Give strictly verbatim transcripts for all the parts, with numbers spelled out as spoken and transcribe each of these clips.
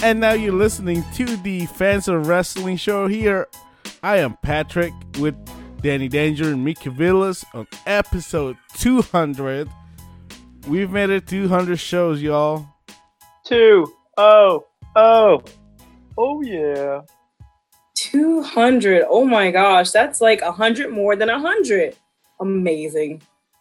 And now you're listening to the Fans of Wrestling show here. I am Patrick with Danny Danger and Mickey Villas on episode two hundred. We've made it two hundred shows, y'all. Two. Oh. Oh. Oh, yeah. two hundred. Oh, my gosh. That's like one hundred more than one hundred. Amazing.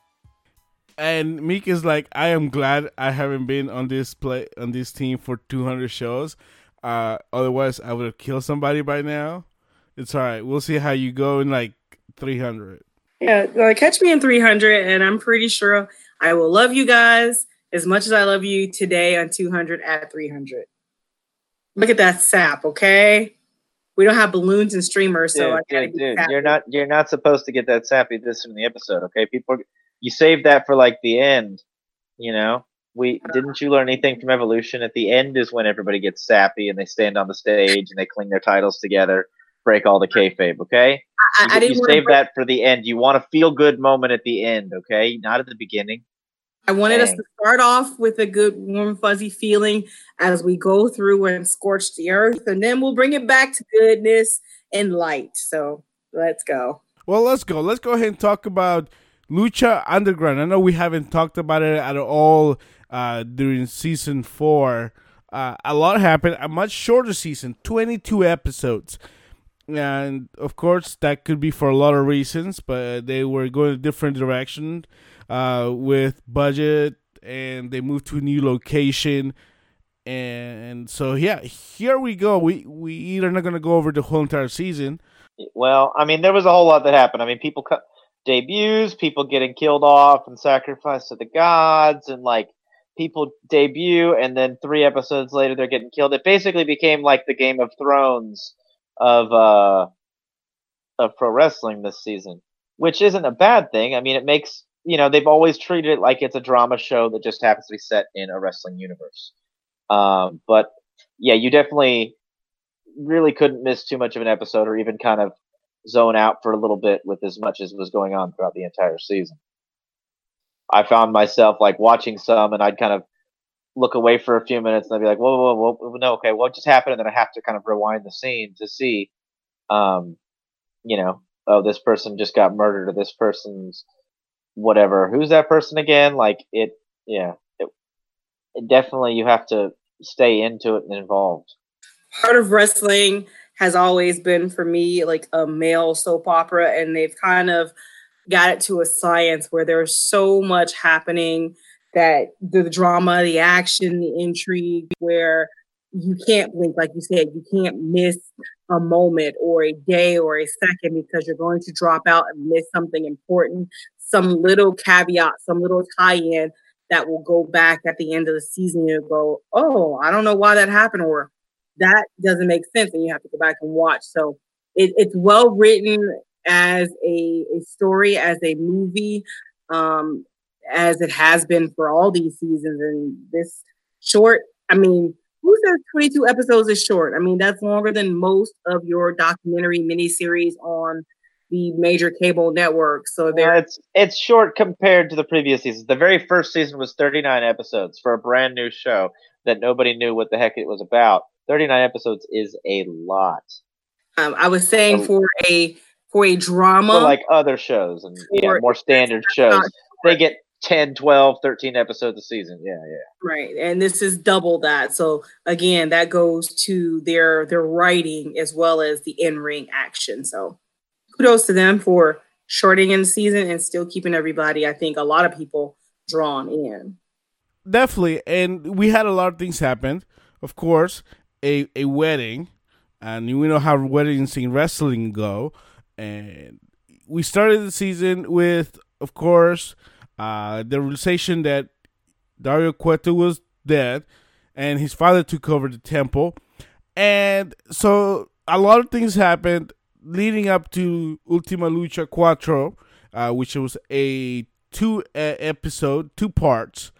And Meek is like, I am glad I haven't been on this play on this team for two hundred shows. Uh, otherwise, I would have killed somebody by now. It's all right. We'll see how you go in like three hundred. Yeah, like, catch me in three hundred, and I'm pretty sure I will love you guys as much as I love you today on two hundred at three hundred. Look at that sap, okay? We don't have balloons and streamers, so dude, I gotta dude, get dude. You're not you're not supposed to get that sappy this in the episode, okay? People, you save that for like the end. You know, we didn't you learn anything from Evolution? At the end is when everybody gets sappy and they stand on the stage and they cling their titles together, break all the kayfabe, okay? I, you I didn't you save break- that for the end. You want a feel good moment at the end, okay? Not at the beginning. I wanted Dang. us to start off with a good, warm, fuzzy feeling as we go through and scorch the earth, and then we'll bring it back to goodness and light. So let's go. Well, let's go. Let's go ahead and talk about Lucha Underground. I know we haven't talked about it at all uh, during season four. Uh, a lot happened. A much shorter season, twenty-two episodes. And, of course, that could be for a lot of reasons, but they were going a different direction uh, with budget, and they moved to a new location. And so, yeah, here we go. We we either not going to go over the whole entire season. Well, I mean, there was a whole lot that happened. I mean, people cut debuts, people getting killed off and sacrificed to the gods, and, like, people debut, and then three episodes later they're getting killed. It basically became like the Game of Thrones of uh of pro wrestling this season, which isn't a bad thing. I mean, it makes, you know, they've always treated it like it's a drama show that just happens to be set in a wrestling universe. Um, but yeah, you definitely really couldn't miss too much of an episode or even kind of zone out for a little bit with as much as was going on throughout the entire season. I found myself like watching some and I'd kind of look away for a few minutes and I'd be like, whoa, whoa, whoa, whoa, no, okay, what just happened? And then I have to kind of rewind the scene to see, um, you know, oh, this person just got murdered or this person's whatever. Who's that person again? Like it, yeah, it, it definitely, you have to stay into it and involved. Part of wrestling has always been for me like a male soap opera, and they've kind of got it to a science where there's so much happening that the drama, the action, the intrigue, where you can't blink, like you said, you can't miss a moment or a day or a second because you're going to drop out and miss something important, some little caveat, some little tie-in that will go back at the end of the season and go, oh, I don't know why that happened, or that doesn't make sense, and you have to go back and watch. So it, it's well written as a, a story, as a movie, um, as it has been for all these seasons. And this short, I mean, who says twenty-two episodes is short? I mean, that's longer than most of your documentary miniseries on the major cable networks. So yeah, it's it's short compared to the previous seasons. The very first season was thirty-nine episodes for a brand new show that nobody knew what the heck it was about. thirty-nine episodes is a lot. Um, I was saying so, for a for a drama, for like other shows and yeah, more standard shows, they get ten, twelve, thirteen episodes a season. Yeah, yeah. Right. And this is double that. So again, that goes to their their writing as well as the in-ring action. So kudos to them for shorting in the season and still keeping everybody, I think a lot of people, drawn in. Definitely. And we had a lot of things happen. Of course, a, a wedding. And we know how weddings in wrestling go. And we started the season with, of course, Uh, the realization that Dario Cueto was dead and his father took over the temple. And so a lot of things happened leading up to Ultima Lucha Cuatro, uh, which was a two uh, episode, two parts.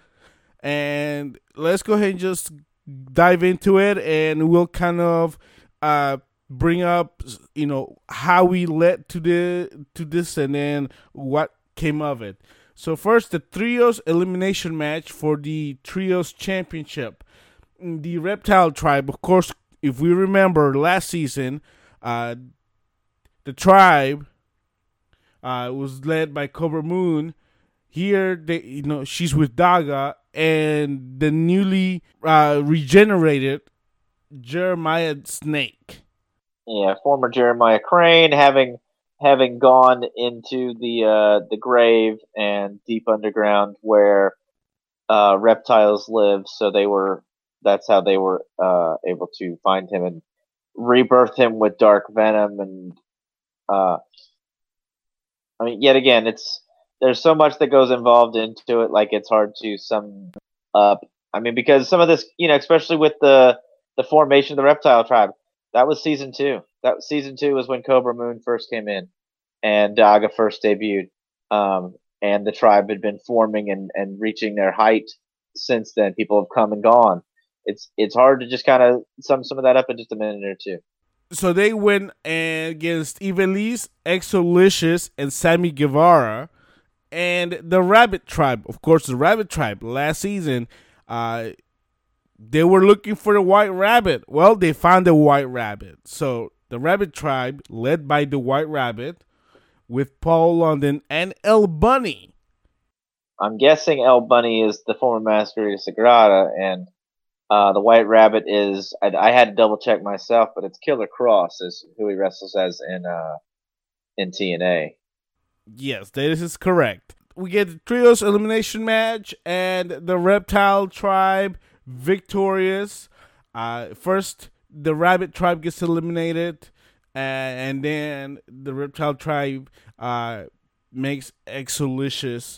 And let's go ahead and just dive into it, and we'll kind of uh, bring up, you know, how we led to the to this and then what came of it. So first, the Trios elimination match for the Trios Championship. the reptile tribe, of course, if we remember last season, uh, the tribe uh, was led by Cobra Moon. Here, they, you know, she's with Daga, and the newly uh, regenerated Jeremiah Snake. Yeah, former Jeremiah Crane, having having gone into the uh, the grave and deep underground where uh, reptiles live, so they were. That's how they were uh, able to find him and rebirth him with dark venom. And uh, I mean, yet again, it's there's so much that goes involved into it. Like it's hard to sum up. I mean, because some of this, you know, especially with the the formation of the reptile tribe, that was season two. That was season two was when Cobra Moon first came in, and Daga first debuted. Um, and the tribe had been forming and, and reaching their height since then. People have come and gone. It's it's hard to just kind of sum some of that up in just a minute or two. So they went against Ivelisse, Exolicious, and Sammy Guevara, and the Rabbit Tribe. Of course, the Rabbit Tribe last season, uh, they were looking for the White Rabbit. Well, they found the White Rabbit. So the Rabbit Tribe, led by the White Rabbit, with Paul London and El Bunny. I'm guessing El Bunny is the former Masquerade Sagrada, and Uh, the White Rabbit is, I, I had to double check myself, but it's Killer Cross is who he wrestles as in uh, in T N A. Yes, this is correct. We get the Trios Elimination match, and the Reptile Tribe victorious. Uh, first, the Rabbit Tribe gets eliminated, uh, and then the Reptile Tribe uh, makes Exolicious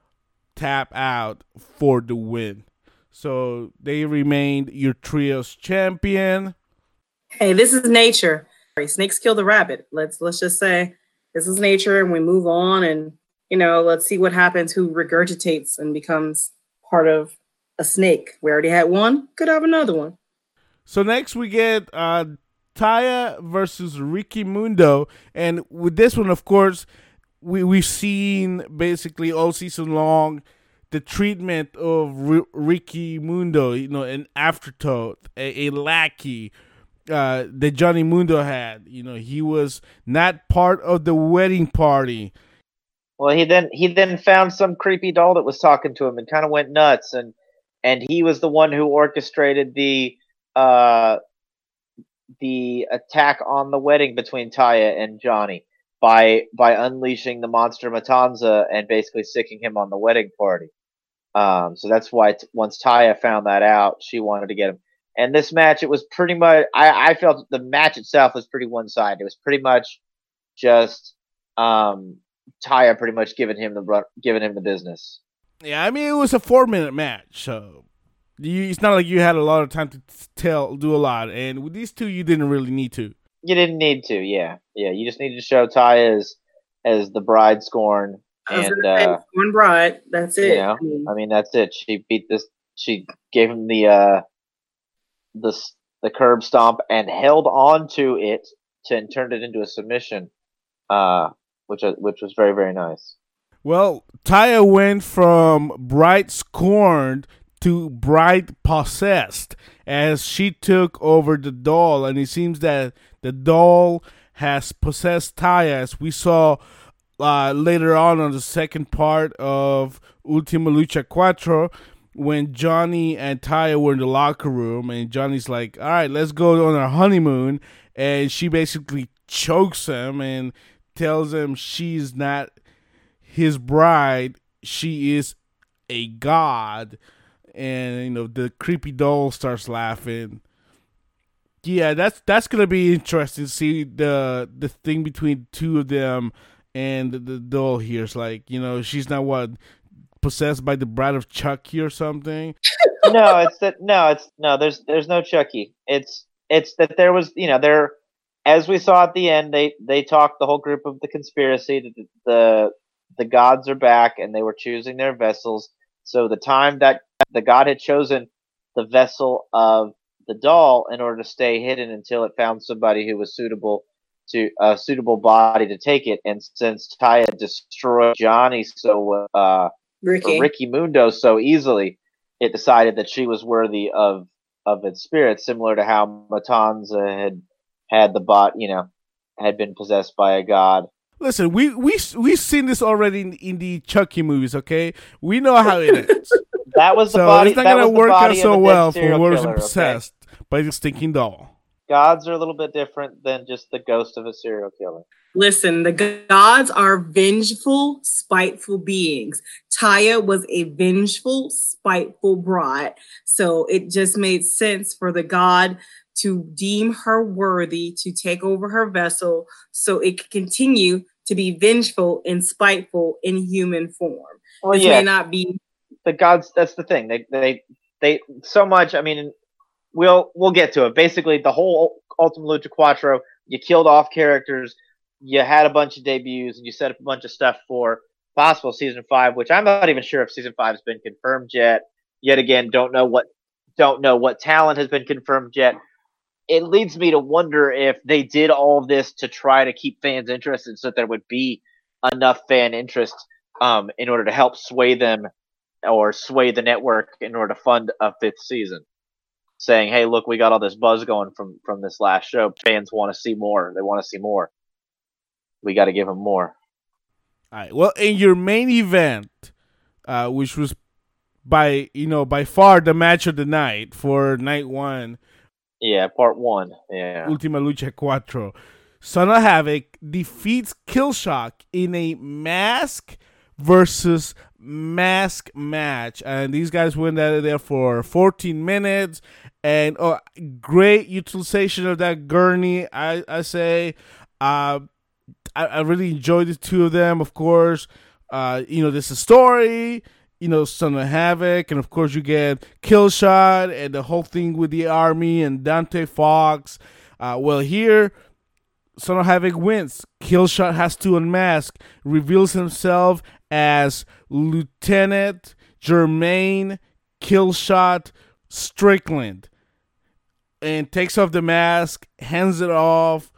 tap out for the win. So they remained your Trios champion. Hey, this is nature. Snakes kill the rabbit. Let's let's just say this is nature, and we move on, and you know, let's see what happens. Who regurgitates and becomes part of a snake? We already had one. Could have another one. So next we get uh, Taya versus Ricky Mundo, and with this one, of course, we we've seen basically all season long the treatment of R- Ricky Mundo, you know, an afterthought, a, a lackey uh, that Johnny Mundo had. You know, he was not part of the wedding party. Well, he then he then found some creepy doll that was talking to him and kind of went nuts, and and he was the one who orchestrated the uh, the attack on the wedding between Taya and Johnny by by unleashing the monster Matanza and basically sicking him on the wedding party. Um, so that's why t- once Taya found that out, she wanted to get him. And this match, it was pretty much, I, I felt the match itself was pretty one-sided. It was pretty much just um, Taya pretty much giving him the giving him the business. Yeah, I mean, it was a four-minute match, so you, it's not like you had a lot of time to tell, do a lot. And with these two, you didn't really need to. You didn't need to, yeah. Yeah, you just needed to show Taya as, as the bride scorn. And uh, one bride, that's it. You know, I mean, I mean, that's it. She beat this. She gave him the uh, the the curb stomp and held on to it to, and turned it into a submission, uh, which which was very very nice. Well, Taya went from bride scorned to bride possessed as she took over the doll, and it seems that the doll has possessed Taya, as we saw. Uh, later on on the second part of Ultima Lucha Cuatro, when Johnny and Taya were in the locker room, and Johnny's like, all right, let's go on our honeymoon, and she basically chokes him and tells him she's not his bride, she is a god. And, you know, the creepy doll starts laughing. Yeah, that's that's gonna be interesting to see the the thing between two of them. And the, the doll here is like, you know, she's not what possessed by the bride of Chucky or something. No, it's that. No, it's no. There's there's no Chucky. It's it's that there was, you know, there, as we saw at the end, they they talked the whole group of the conspiracy. The the, the gods are back, and they were choosing their vessels. So the time that the god had chosen the vessel of the doll in order to stay hidden until it found somebody who was suitable. To a suitable body to take it, and since Taya destroyed Johnny so uh, Ricky. Ricky Mundo so easily, it decided that she was worthy of of its spirit, similar to how Matanza had had the bot, you know, had been possessed by a god. Listen, we we we've seen this already in, in the Chucky movies. Okay, we know how it ends. That was the so body. it's not that gonna was the work out body so of a well dead for serial whoever's killer, possessed okay? by the stinking doll. Gods are a little bit different than just the ghost of a serial killer. Listen, the gods are vengeful, spiteful beings. Taya was a vengeful, spiteful brat. So it just made sense for the god to deem her worthy to take over her vessel so it could continue to be vengeful and spiteful in human form. Well, this yeah, may not be the gods. That's the thing. They they they so much. I mean, we'll we'll get to it. Basically, the whole Ultima Lucha Quattro. You killed off characters. You had a bunch of debuts, and you set up a bunch of stuff for possible season five, which I'm not even sure if season five has been confirmed yet. Yet again, don't know what don't know what talent has been confirmed yet. It leads me to wonder if they did all of this to try to keep fans interested, so that there would be enough fan interest um, in order to help sway them or sway the network in order to fund a fifth season. Saying, "Hey, look, we got all this buzz going from from this last show. Fans want to see more. They want to see more. We got to give them more." All right. Well, in your main event, uh, which was by you know by far the match of the night for night one. Yeah, part one. Yeah. Ultima Lucha Quattro. Son of Havoc defeats Killshot in a mask versus mask match, and these guys went out of there for fourteen minutes. And oh, great utilization of that gurney, I I say. Uh, I, I really enjoyed the two of them. Of course, uh, you know, there's a story. You know, Son of Havoc, and of course you get Killshot and the whole thing with the army and Dante Fox. Uh, well, here, Son of Havoc wins. Killshot has to unmask, reveals himself as Lieutenant Jermaine Killshot Strickland, and takes off the mask, hands it off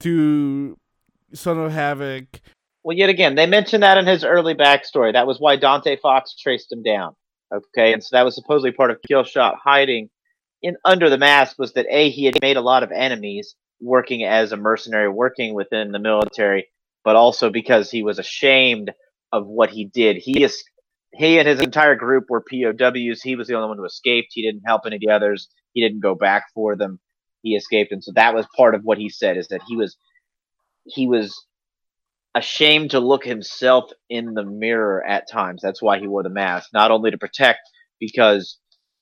to Son of Havoc. Well, yet again, they mentioned that in his early backstory. That was why Dante Fox traced him down. Okay, and so that was supposedly part of Killshot hiding in under the mask, was that A, he had made a lot of enemies working as a mercenary, working within the military, but also because he was ashamed of what he did. He is he and his entire group were P O Ws. He was the only one who escaped. He didn't help any of the others. He didn't go back for them. He escaped, and so that was part of what he said, is that he was he was ashamed to look himself in the mirror at times. That's why he wore the mask, not only to protect, because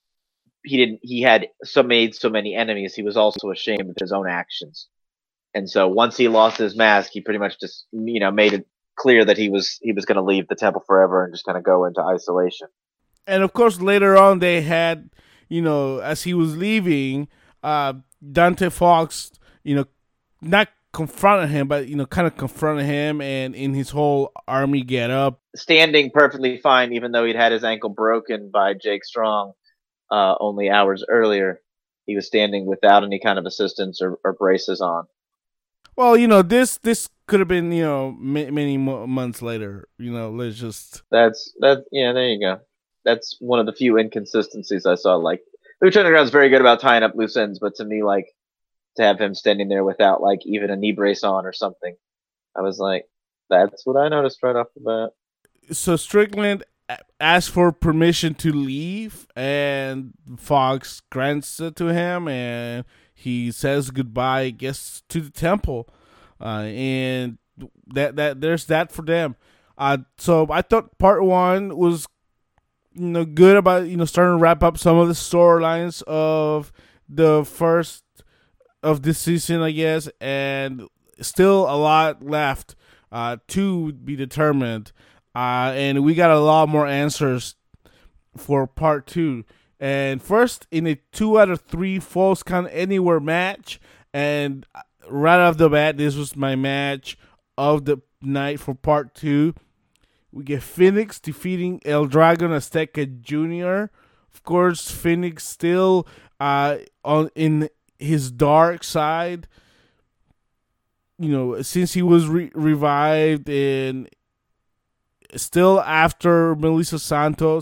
he didn't he had so made so many enemies, he was also ashamed of his own actions. And so once he lost his mask, he pretty much just, you know, made it clear that he was he was going to leave the temple forever and just kind of go into isolation. And of course, later on, they had, you know, as he was leaving, uh, Dante Fox, you know, not confronted him, but, you know, kind of confronted him, and in his whole army get up. Standing perfectly fine, even though he'd had his ankle broken by Jake Strong uh, only hours earlier. He was standing without any kind of assistance or, or braces on. Well, you know, this this could have been, you know, m- many mo- months later. You know, let's just... That's, that. yeah, there you go. That's one of the few inconsistencies I saw. Like, Lucha Underground's very good about tying up loose ends, but to me, like, to have him standing there without, like, even a knee brace on or something, I was like, that's what I noticed right off the bat. So Strickland asked for permission to leave, and Fox grants it to him, and he says goodbye, gets to the temple, uh, and that that there's that for them. Uh, so I thought part one was, you know, good about, you know, starting to wrap up some of the storylines of the first of this season, I guess, and still a lot left uh, to be determined. Uh, and we got a lot more answers for part two. And first, in a two out of three Falls Count Anywhere match, and right off the bat, this was my match of the night for part two. We get Phoenix defeating El Dragon Azteca Junior Of course, Phoenix still uh, on in his dark side. You know, since he was re- revived, and still after Melissa Santos,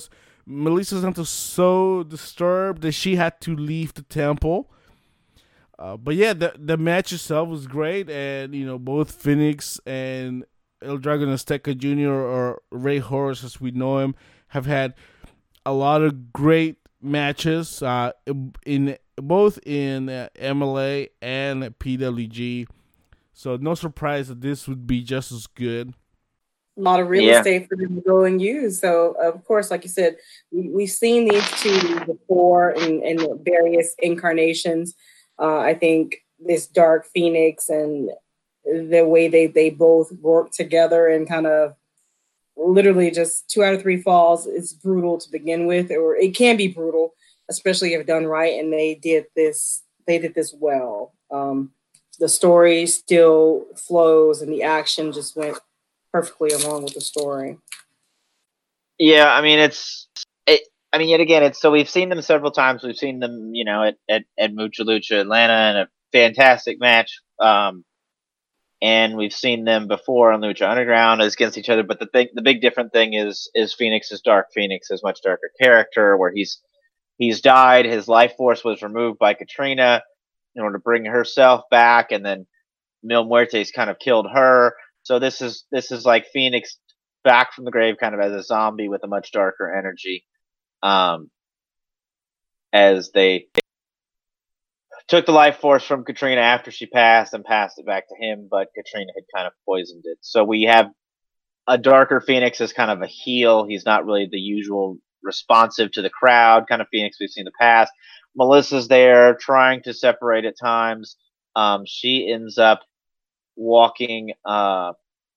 Melissa Santos so disturbed that she had to leave the temple. Uh, but yeah, the the match itself was great, and you know both Phoenix and El Dragon Azteca Junior, or Rey Horus as we know him, have had a lot of great matches uh, in both in uh, M L A and P W G. So no surprise that this would be just as good. A lot of real Yeah. estate for them to go and use. So, of course, like you said, we, we've seen these two before in, in various incarnations. Uh, I think this Dark Phoenix and the way they, they both work together and kind of literally just two out of three falls is brutal to begin with, or it can be brutal, especially if done right. And they did this, they did this well. Um, the story still flows and the action just went perfectly along with the story. Yeah, I mean, it's, it, I mean, yet again, it's, so we've seen them several times. We've seen them, you know, at, at, at Mucha Lucha Atlanta in a fantastic match. Um, and we've seen them before on Lucha Underground as against each other. But the thing, the big different thing is, is Phoenix is Dark Phoenix, is much darker character, where he's, he's died. His life force was removed by Katrina in order to bring herself back. And then Mil Muertes kind of killed her. So this is, this is like Phoenix back from the grave, kind of as a zombie with a much darker energy. Um, as they took the life force from Katrina after she passed and passed it back to him, but Katrina had kind of poisoned it. So we have a darker Phoenix as kind of a heel. He's not really the usual responsive to the crowd kind of Phoenix we've seen in the past. Melissa's there trying to separate at times. Um, she ends up walking, uh,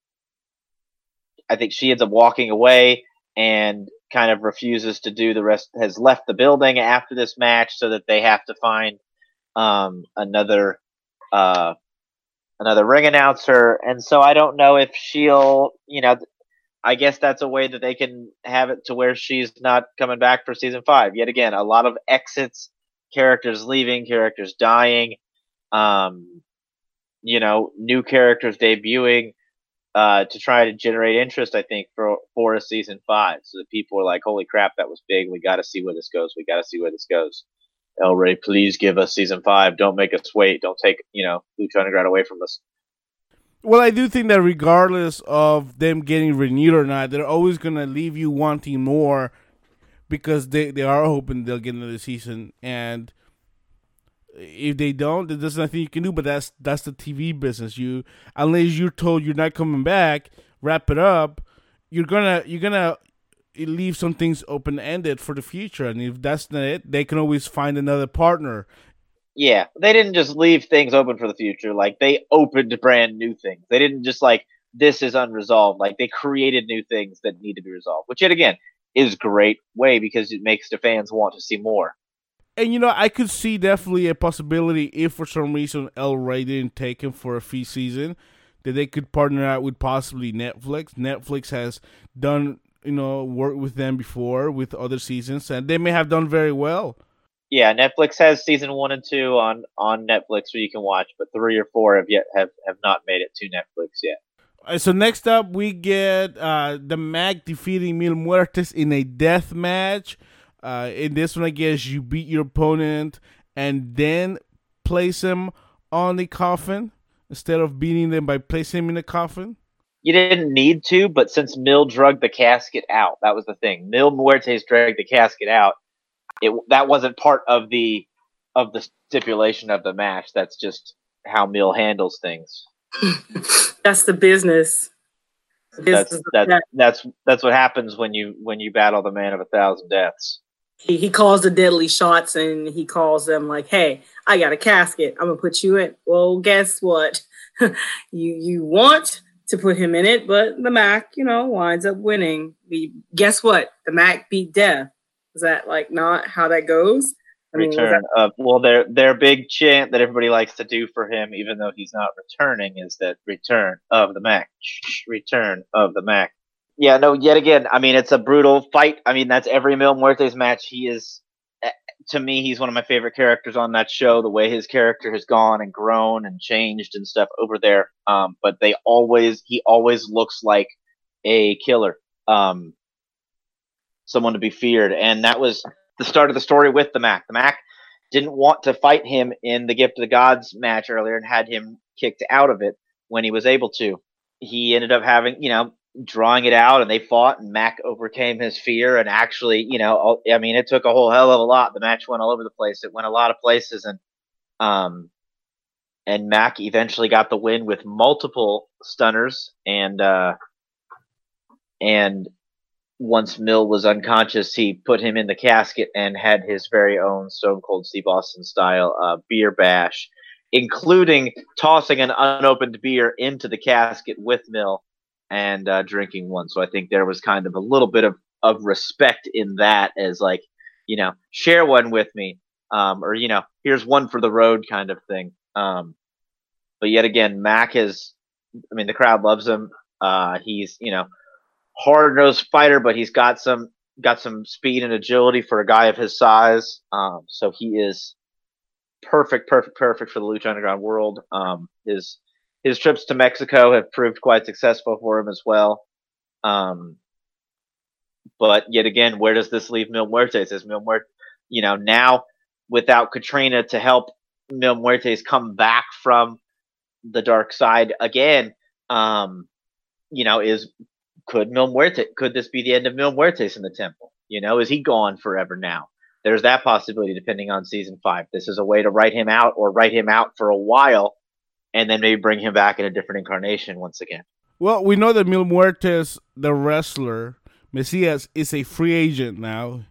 I think she ends up walking away and kind of refuses to do the rest, has left the building after this match so that they have to find um, another, uh, another ring announcer. And so I don't know if she'll, you know, I guess that's a way that they can have it to where she's not coming back for season five. Yet again, a lot of exits, characters leaving, characters dying, um, you know, new characters debuting. Uh, to try to generate interest, I think, for for a season five, so that people are like, "Holy crap, that was big! We got to see where this goes. We got to see where this goes." El Rey, please give us season five. Don't make us wait. Don't take you know Lucha Underground away from us. Well, I do think that regardless of them getting renewed or not, they're always gonna leave you wanting more because they they are hoping they'll get another season, and if they don't, there's nothing you can do. But that's that's the T V business. You unless you're told you're not coming back, wrap it up. You're gonna you're gonna leave some things open ended for the future. And if that's not it, they can always find another partner. Yeah, they didn't just leave things open for the future. Like they opened brand new things. They didn't just like this is unresolved. Like they created new things that need to be resolved. Which yet again is a great way because it makes the fans want to see more. And, you know, I could see definitely a possibility if for some reason El Rey didn't take him for a fifth season, that they could partner out with possibly Netflix. Netflix has done, you know, work with them before with other seasons, and they may have done very well. Yeah, Netflix has season one and two on, on Netflix where you can watch, but three or four have yet have, have not made it to Netflix yet. All right, so next up, we get uh, the Mac defeating Mil Muertes in a death match. Uh, in this one, I guess you beat your opponent and then place him on the coffin instead of beating them by placing him in the coffin. You didn't need to, but since Mil dragged the casket out, that was the thing. Mil Muertes dragged the casket out. It that wasn't part of the of the stipulation of the match. That's just how Mil handles things. That's the business. The That's business that, that. that's that's what happens when you when you battle the man of a thousand deaths. He, he calls the deadly shots and he calls them like, "Hey, I got a casket. I'm gonna put you in." Well, guess what? you you want to put him in it, but the Mac, you know, winds up winning. We, guess what? The Mac beat death. Is that like not how that goes? I mean, Return that- of well, their their big chant that everybody likes to do for him, even though he's not returning, is that return of the Mac, return of the Mac. Yeah, no, yet again, I mean, it's a brutal fight. I mean, that's every Mil Muertes match. He is, to me, he's one of my favorite characters on that show. The way his character has gone and grown and changed and stuff over there. Um, but they always, he always looks like a killer. Um, someone to be feared. And that was the start of the story with the Mac. The Mac didn't want to fight him in the Gift of the Gods match earlier and had him kicked out of it when he was able to. He ended up having, you know, drawing it out, and they fought, and Mac overcame his fear. And actually, you know, I mean, it took a whole hell of a lot. The match went all over the place. It went a lot of places, and um, and Mac eventually got the win with multiple stunners. And uh, and once Mill was unconscious, he put him in the casket and had his very own Stone Cold Steve Austin style uh, beer bash, including tossing an unopened beer into the casket with Mill and uh, drinking one. So I think there was kind of a little bit of, of respect in that, as like, you know, share one with me, um, or, you know, here's one for the road kind of thing. Um, but yet again, Mac is, I mean, the crowd loves him. Uh, he's, you know, hard-nosed fighter, but he's got some got some speed and agility for a guy of his size. Um, so he is perfect, perfect, perfect for the Lucha Underground world. Um, his his trips to Mexico have proved quite successful for him as well. Um, but yet again, where does this leave Mil Muertes? Is Mil Muertes, you know, now without Katrina to help Mil Muertes come back from the dark side again, um, you know, is could Mil Muertes, could this be the end of Mil Muertes in the temple? You know, is he gone forever now? There's that possibility depending on season five. This is a way to write him out, or write him out for a while and then maybe bring him back in a different incarnation once again. Well, we know that Mil Muertes, the wrestler, Mesias, is a free agent now.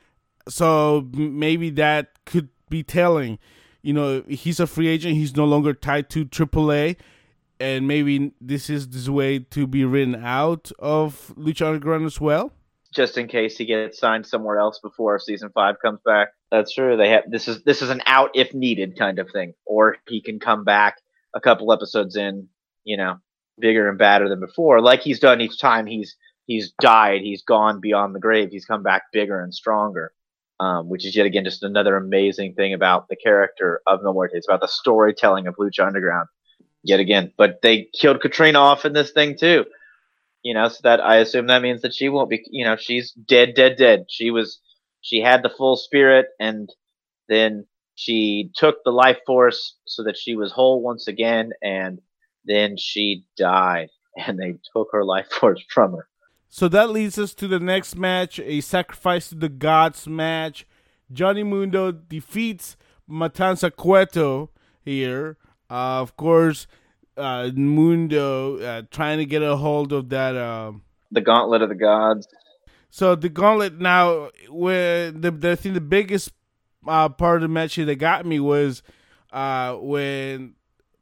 So maybe that could be telling. You know, he's a free agent. He's no longer tied to triple A. And maybe this is this way to be written out of Lucha Underground as well? Just in case he gets signed somewhere else before season five comes back. That's true. They have this is this is an out if needed kind of thing. Or he can come back a couple episodes in, you know, bigger and badder than before, like he's done each time he's he's died, he's gone beyond the grave, he's come back bigger and stronger, um, which is yet again just another amazing thing about the character of Mil Muertes. It's about the storytelling of Lucha Underground, yet again. But they killed Katrina off in this thing too, you know, so that I assume that means that she won't be, you know, she's dead, dead, dead. She was, she had the full spirit, and then she took the life force so that she was whole once again, and then she died, and they took her life force from her. So that leads us to the next match, a Sacrifice to the Gods match. Johnny Mundo defeats Matanza Cueto here. Uh, of course, uh, Mundo uh, trying to get a hold of that. Uh, the Gauntlet of the Gods. So the Gauntlet now, where the, the I think the biggest uh, part of the match that got me was uh, when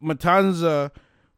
Matanza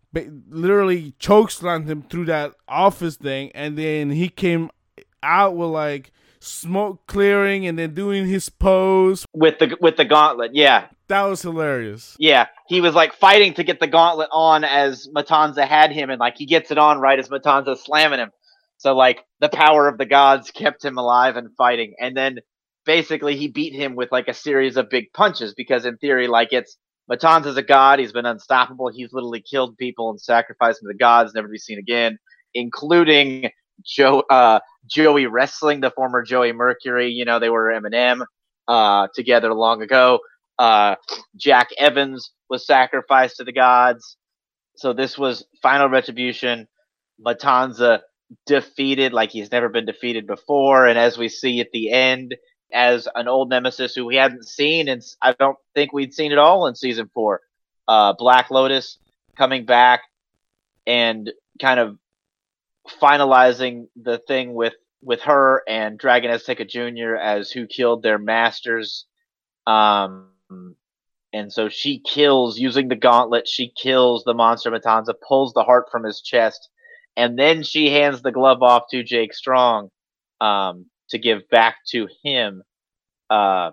literally chokeslammed him through that office thing, and then he came out with like smoke clearing and then doing his pose with the with the gauntlet. Yeah, that was hilarious. Yeah, he was like fighting to get the gauntlet on as Matanza had him, and like he gets it on right as Matanza's slamming him. So like the power of the gods kept him alive and fighting, and then basically he beat him with like a series of big punches, because in theory, like, it's Matanza's a god. He's been unstoppable. He's literally killed people and sacrificed them to the gods, never to be seen again, including Joe, uh, Joey Wrestling, the former Joey Mercury. You know, they were M and M uh, together long ago. Uh, Jack Evans was sacrificed to the gods. So this was final retribution. Matanza defeated like he's never been defeated before. And as we see at the end, as an old nemesis who we hadn't seen, and I don't think we'd seen it all in season four, uh, Black Lotus coming back and kind of finalizing the thing with, with her and Dragon Azteca Junior as who killed their masters. Um, and so she kills, using the gauntlet, she kills the monster Matanza, pulls the heart from his chest, and then she hands the glove off to Jake Strong um, to give back to him. Uh,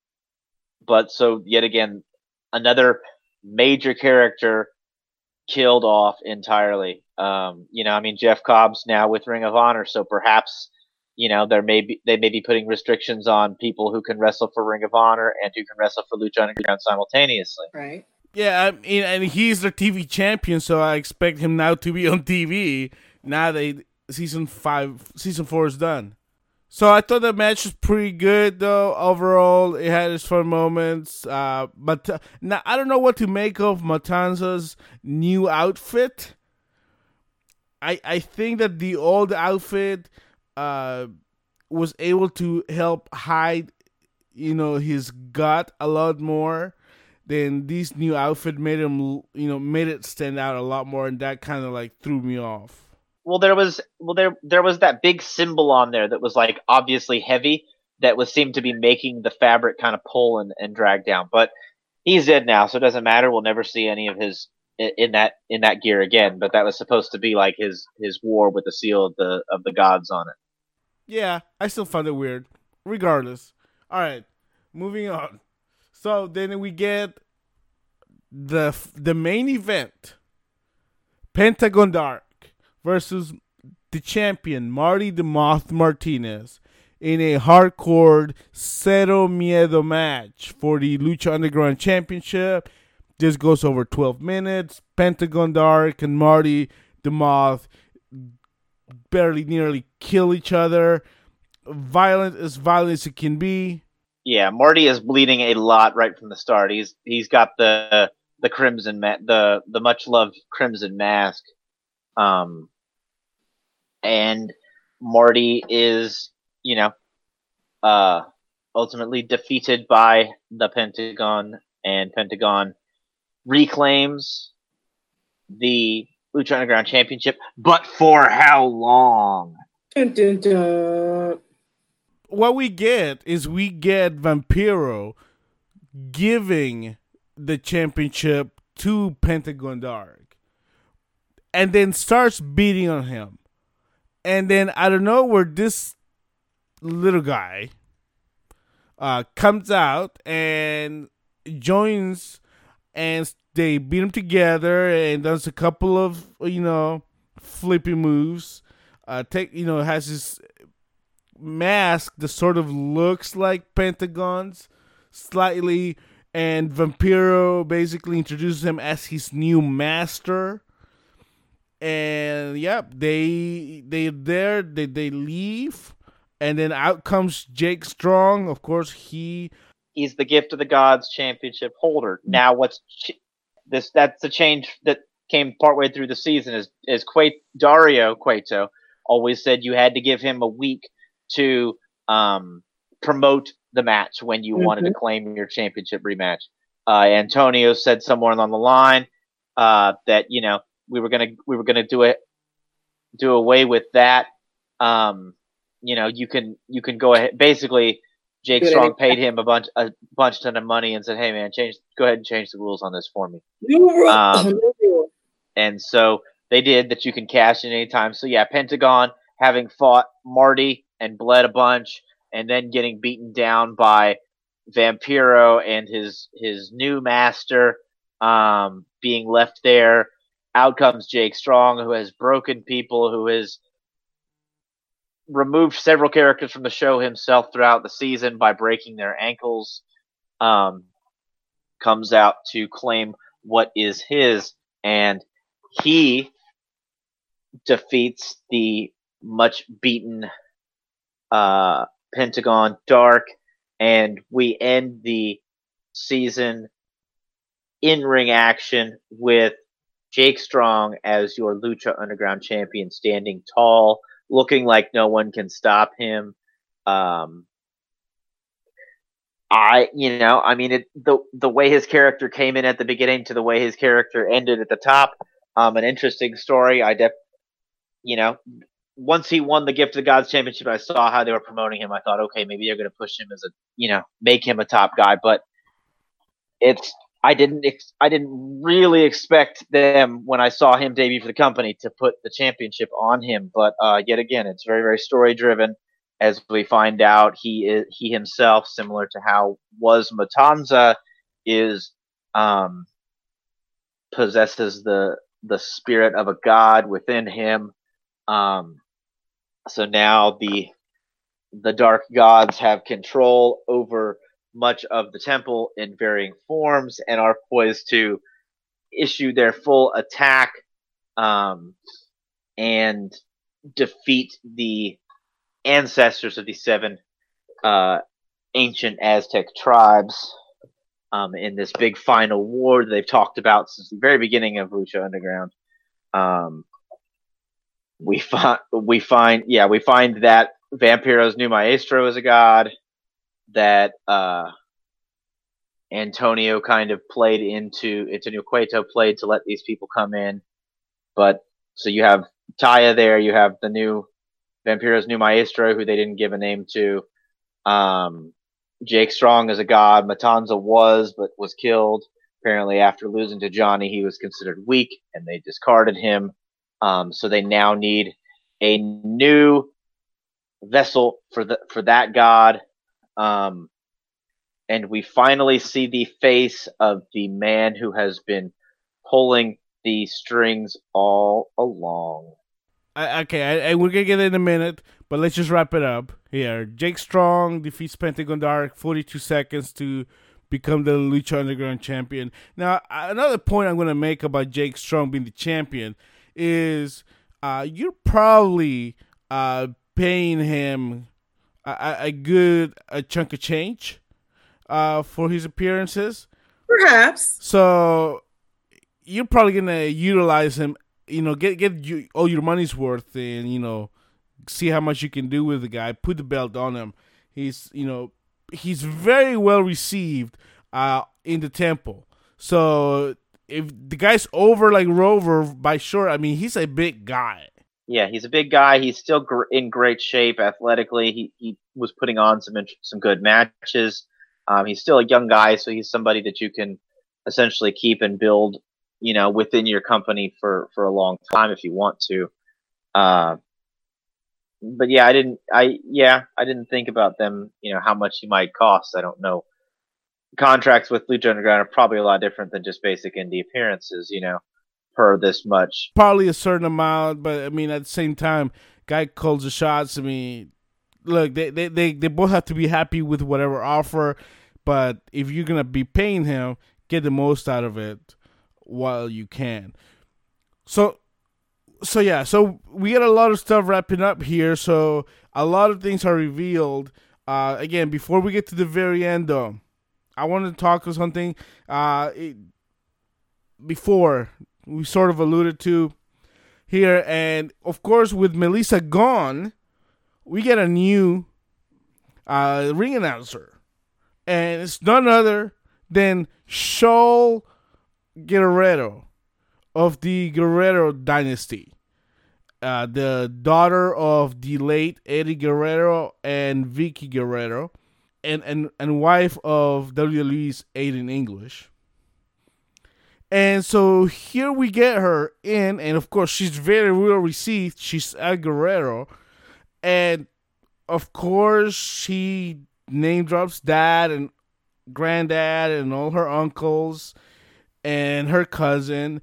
but so, yet again, another major character killed off entirely. Um, you know, I mean, Jeff Cobb's now with Ring of Honor, so perhaps, you know, there may be, they may be putting restrictions on people who can wrestle for Ring of Honor and who can wrestle for Lucha Underground simultaneously. Right. Yeah, I mean, and he's the T V champion, so I expect him now to be on T V. Now they season five, season four is done, So I thought the match was pretty good, though. Overall, it had its fun moments. Uh, but uh, now I don't know what to make of Matanza's new outfit. I I think that the old outfit uh, was able to help hide, you know, his gut a lot more. Then this new outfit made him, you know, made it stand out a lot more, and that kind of like threw me off. Well, there was well there there was that big symbol on there that was like obviously heavy that was seemed to be making the fabric kind of pull and, and drag down. But he's dead now, so it doesn't matter. We'll never see any of his in that in that gear again. But that was supposed to be like his his war with the seal of the of the gods on it. Yeah, I still found it weird. Regardless. All right, moving on. So then we get the the main event: Pentagon Dark versus the champion Marty the Moth Martinez in a hardcore Cero Miedo match for the Lucha Underground Championship. This goes over twelve minutes. Pentagon Dark and Marty the Moth barely nearly kill each other. Violent as violent as it can be. Yeah, Marty is bleeding a lot right from the start. He's he's got the the crimson ma- the the much loved crimson mask, um, and Marty is you know, uh, ultimately defeated by the Pentagon, and Pentagon reclaims the Lucha Underground Championship. But for how long? Dun, dun, dun. What we get is we get Vampiro giving the championship to Pentagon Dark and then starts beating on him. And then I don't know where this little guy uh, comes out and joins, and they beat him together and does a couple of, you know, flippy moves. Uh, take you know, has his mask that sort of looks like Pentagon's slightly, and Vampiro basically introduces him as his new master. And yep, they they there they they leave, and then out comes Jake Strong. Of course, he he's the Gift of the Gods championship holder. Now, what's ch- this? That's the change that came partway through the season. Is is Cueto, Dario Cueto always said you had to give him a week to um, promote the match when you mm-hmm. wanted to claim your championship rematch. Uh, Antonio said somewhere along the line uh, that you know we were gonna we were gonna do it do away with that. Um, you know, you can you can go ahead. Basically, Jake Strong paid him a bunch a bunch ton of money and said, "Hey man, change go ahead and change the rules on this for me." Um, and so they did that. You can cash in anytime. So yeah, Pentagon having fought Marty and bled a bunch, and then getting beaten down by Vampiro and his his new master, um, being left there. Out comes Jake Strong, who has broken people, who has removed several characters from the show himself throughout the season by breaking their ankles. Um, comes out to claim what is his, and he defeats the much beaten uh, Pentagon Dark, and we end the season in ring action with Jake Strong as your Lucha Underground champion, standing tall, looking like no one can stop him. Um, I, you know, I mean, it, the the way his character came in at the beginning to the way his character ended at the top, um, an interesting story. I def, you know, once he won the Gift of the Gods championship, I saw how they were promoting him. I thought, okay, maybe they're going to push him as a, you know, make him a top guy. But it's, I didn't, ex- I didn't really expect them when I saw him debut for the company to put the championship on him. But uh, yet again, it's very, very story driven. As we find out, he is he himself, similar to how was Matanza, is um, possesses the the spirit of a god within him. Um, so now the the dark gods have control over much of the temple in varying forms and are poised to issue their full attack um, and defeat the ancestors of these seven uh, ancient Aztec tribes um, in this big final war that they've talked about since the very beginning of Lucha Underground. Um, we find we find yeah we find that Vampiro's new maestro is a god, that uh, Antonio kind of played into Antonio Cueto played to let these people come in, but so you have Taya there, you have the new Vampiro's new maestro who they didn't give a name to. Um, Jake Strong is a god. Matanza was, but was killed. Apparently, after losing to Johnny, he was considered weak, and they discarded him. Um, so they now need a new vessel for the for that god. Um, and we finally see the face of the man who has been pulling the strings all along. I, okay, I, I, we're gonna get it in a minute, but let's just wrap it up here. Jake Strong defeats Pentagon Dark, forty-two seconds to become the Lucha Underground champion. Now, another point I'm gonna make about Jake Strong being the champion is uh, you're probably uh, paying him a, a good a chunk of change uh, for his appearances. Perhaps. So you're probably gonna utilize him. You know, get get you, all your money's worth, and you know, see how much you can do with the guy. Put the belt on him. He's you know he's very well received uh, in the temple. So if the guy's over like Rover by short, I mean he's a big guy. Yeah, he's a big guy. He's still gr- in great shape athletically. He he was putting on some int- some good matches. Um, he's still a young guy, so he's somebody that you can essentially keep and build, you know, within your company for, for a long time if you want to. Uh, but yeah, I didn't, I, yeah, I didn't think about them, you know, how much he might cost. I don't know. Contracts with Lucha Underground are probably a lot different than just basic indie appearances, you know, per this much. Probably a certain amount, but I mean, at the same time, guy calls the shots. I mean, look, they, they, they, they both have to be happy with whatever offer, but if you're going to be paying him, get the most out of it while you can. So, so yeah, so we got a lot of stuff wrapping up here. So a lot of things are revealed. Uh, again, before we get to the very end, though, I want to talk about something. Uh, it, before we sort of alluded to here, and of course, with Melissa gone, we get a new uh, ring announcer, and it's none other than Shaul Guerrero of the Guerrero dynasty, uh, the daughter of the late Eddie Guerrero and Vicky Guerrero, and, and, and wife of W W E's Aiden English. And so here we get her in, and of course she's very well received. She's a Guerrero, and of course she name drops dad and granddad and all her uncles and her cousin,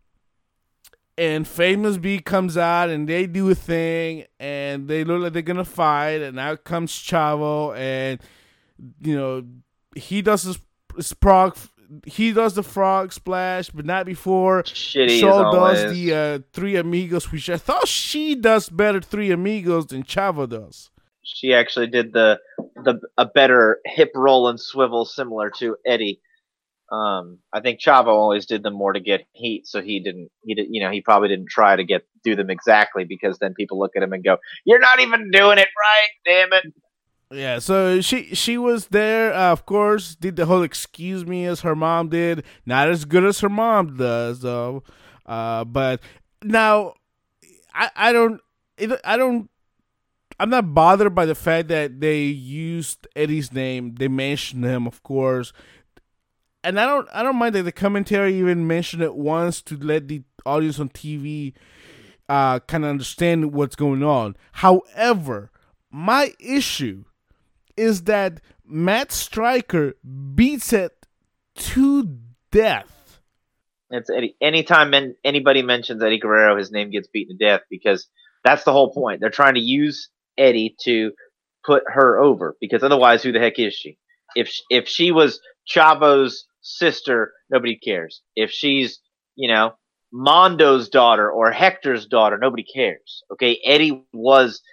and Famous B comes out and they do a thing and they look like they're gonna fight, and out comes Chavo, and you know he does his, his prog he does the frog splash, but not before Shitty Shaul as does the uh, Three Amigos, which I thought she does better Three Amigos than Chavo does. She actually did the the a better hip roll and swivel similar to Eddie. Um, I think Chavo always did them more to get heat, so he didn't. He did, you know, he probably didn't try to get do them exactly, because then people look at him and go, "You're not even doing it right, damn it." Yeah, so she she was there, uh, of course, did the whole excuse me as her mom did. Not as good as her mom does, though. Uh, but now, I I don't I don't. I'm not bothered by the fact that they used Eddie's name. They mentioned him, of course. And I don't I don't mind that the commentary even mentioned it once to let the audience on T V uh, kind of understand what's going on. However, my issue is that Matt Striker beats it to death. It's Eddie. Anytime men, anybody mentions Eddie Guerrero, his name gets beaten to death, because that's the whole point. They're trying to use Eddie to put her over, because otherwise, who the heck is she? If if she was Chavo's sister, nobody cares. If she's, you know, Mondo's daughter or Hector's daughter, nobody cares. Okay, Eddie was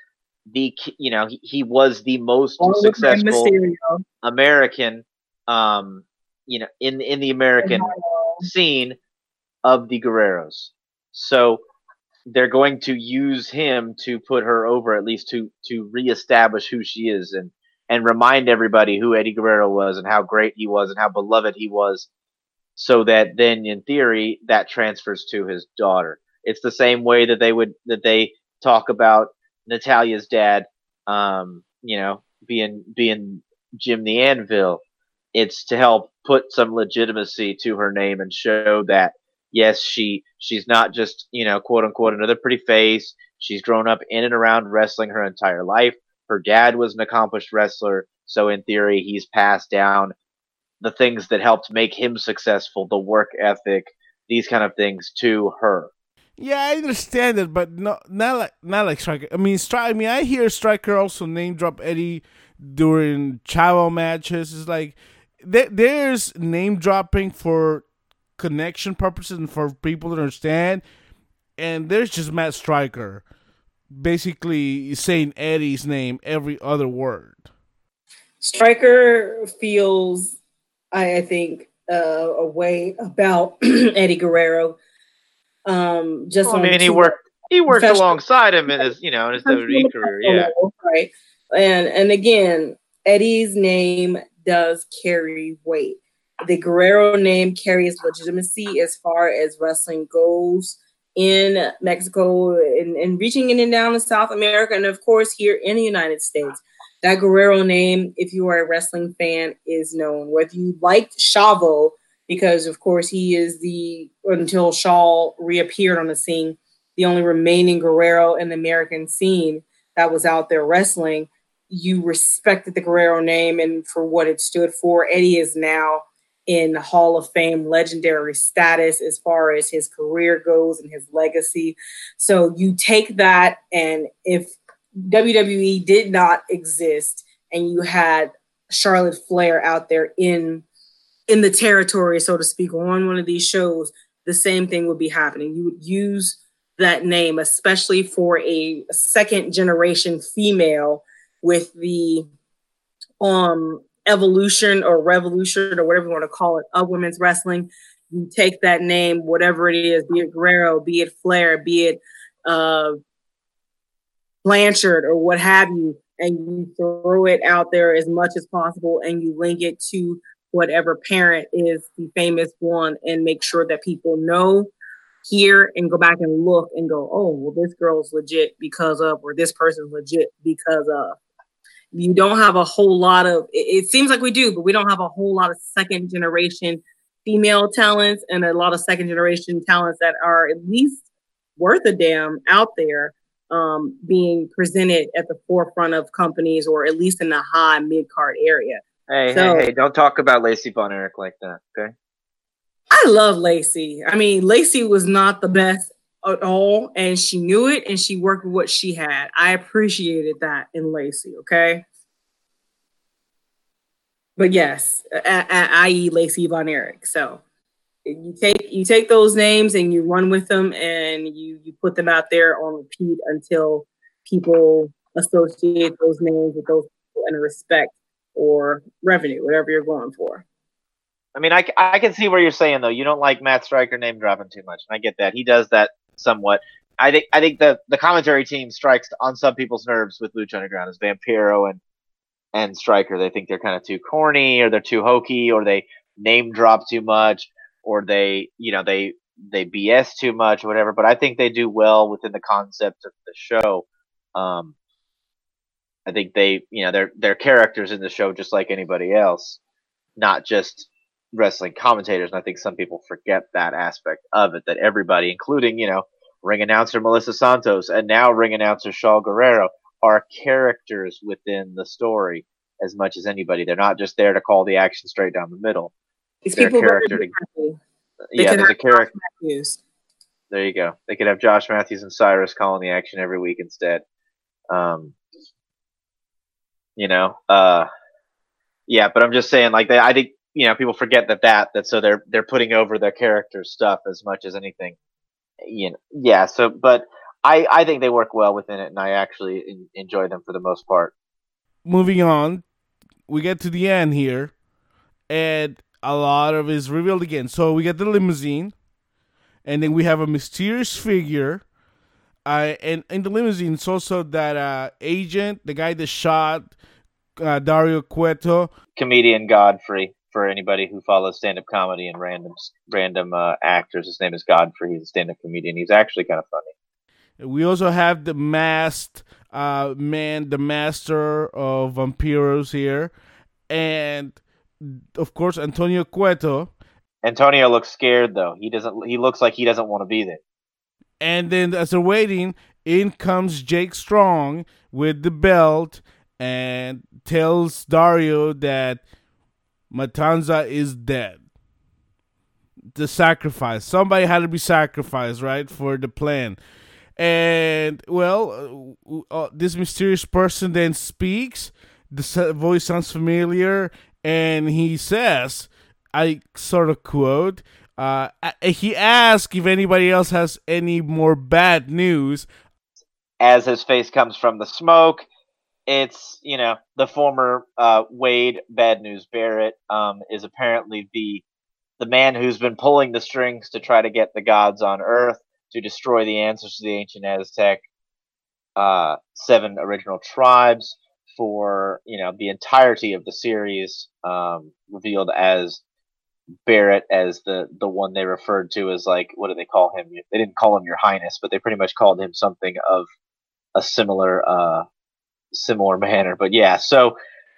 the you know he, he was the most All successful American, um, you know, in in the American scene of the Guerreros. So they're going to use him to put her over, at least to to reestablish who she is and and remind everybody who Eddie Guerrero was and how great he was and how beloved he was. So that then, in theory, that transfers to his daughter. It's the same way that they would that they talk about Natalia's dad, um, you know, being being Jim the Anvil. It's to help put some legitimacy to her name and show that yes, she she's not just, you know, quote unquote another pretty face. She's grown up in and around wrestling her entire life. Her dad was an accomplished wrestler, so in theory, he's passed down the things that helped make him successful, the work ethic, these kind of things to her. Yeah, I understand it, but no, not like not like Striker. I mean, Stri- I mean, I hear Striker also name drop Eddie during Chavo matches. It's like th- there's name dropping for connection purposes and for people to understand, and there's just Matt Striker basically saying Eddie's name every other word. Striker feels, I, I think, uh, a way about Eddie Guerrero. Um, just well, I mean, he worked he worked alongside him in his, you know, in his W W E career, yeah. Right, and and again, Eddie's name does carry weight. The Guerrero name carries legitimacy as far as wrestling goes in Mexico and, and reaching in and down to South America, and of course here in the United States. That Guerrero name, if you are a wrestling fan, is known. Whether you liked Chavo, because of course he is the, until Shaw reappeared on the scene, the only remaining Guerrero in the American scene that was out there wrestling, you respected the Guerrero name and for what it stood for. Eddie is now in Hall of Fame legendary status as far as his career goes and his legacy. So you take that, and if W W E did not exist and you had Charlotte Flair out there in in the territory, so to speak, on one of these shows, the same thing would be happening. You would use that name, especially for a second generation female with the um evolution or revolution or whatever you want to call it of women's wrestling. You take that name, whatever it is, be it Guerrero, be it Flair, be it uh Blanchard or what have you, and you throw it out there as much as possible and you link it to whatever parent is the famous one and make sure that people know, hear, and go back and look and go, oh, well, this girl's legit because of, or this person's legit because of. You don't have a whole lot of, it, it seems like we do, but we don't have a whole lot of second generation female talents and a lot of second generation talents that are at least worth a damn out there. Um, being presented at the forefront of companies or at least in the high mid-card area. Hey, so, hey, hey, don't talk about Lacey Von Erich like that, okay? I love Lacey. I mean, Lacey was not the best at all, and she knew it, and she worked with what she had. I appreciated that in Lacey, okay? But yes, that is. Lacey Von Erich. So you take you take those names and you run with them and you, you put them out there on repeat until people associate those names with those people and respect or revenue, whatever you're going for. I mean, I, I can see where you're saying, though. You don't like Matt Striker name dropping too much, and I get that. He does that somewhat. I think I think the, the commentary team strikes on some people's nerves with Lucha Underground as Vampiro and and Striker. They think they're kind of too corny or they're too hokey or they name drop too much. Or they, you know, they they B S too much or whatever. But I think they do well within the concept of the show. Um, I think they, you know, they're they're characters in the show just like anybody else, not just wrestling commentators. And I think some people forget that aspect of it. That everybody, including, you know, ring announcer Melissa Santos and now ring announcer Shaw Guerrero, are characters within the story as much as anybody. They're not just there to call the action straight down the middle. These people character to, yeah, there's a character. There you go. They could have Josh Matthews and Cyrus calling the action every week instead. Um, you know, uh, yeah, but I'm just saying, like, they, I think, you know, people forget that that that so they're they're putting over their character stuff as much as anything. You know, yeah. So, but I, I think they work well within it, and I actually in, enjoy them for the most part. Moving on, we get to the end here, and a lot of it is revealed again. So we get the limousine, and then we have a mysterious figure. Uh, and in the limousine, it's also that uh, agent, the guy that shot uh, Dario Cueto. Comedian Godfrey, for anybody who follows stand-up comedy and random random uh, actors. His name is Godfrey. He's a stand-up comedian. He's actually kind of funny. We also have the masked uh, man, the master of vampiros here. And, of course, Antonio Cueto. Antonio looks scared, though. He doesn't. He looks like he doesn't want to be there. And then as they're waiting, in comes Jake Strong with the belt and tells Dario that Matanza is dead. The sacrifice. Somebody had to be sacrificed, right, for the plan. And, well, uh, uh, this mysterious person then speaks. The voice sounds familiar. And he says, I sort of quote, Uh, he asked if anybody else has any more bad news. As his face comes from the smoke, it's, you know, the former uh, Wade Bad News Barrett um, is apparently the the man who's been pulling the strings to try to get the gods on Earth to destroy the answers to the ancient Aztec uh, seven original tribes for, you know, the entirety of the series, um, revealed as Barrett as the the one they referred to as, like, what do they call him? They didn't call him Your Highness, but they pretty much called him something of a similar uh similar manner. But yeah, so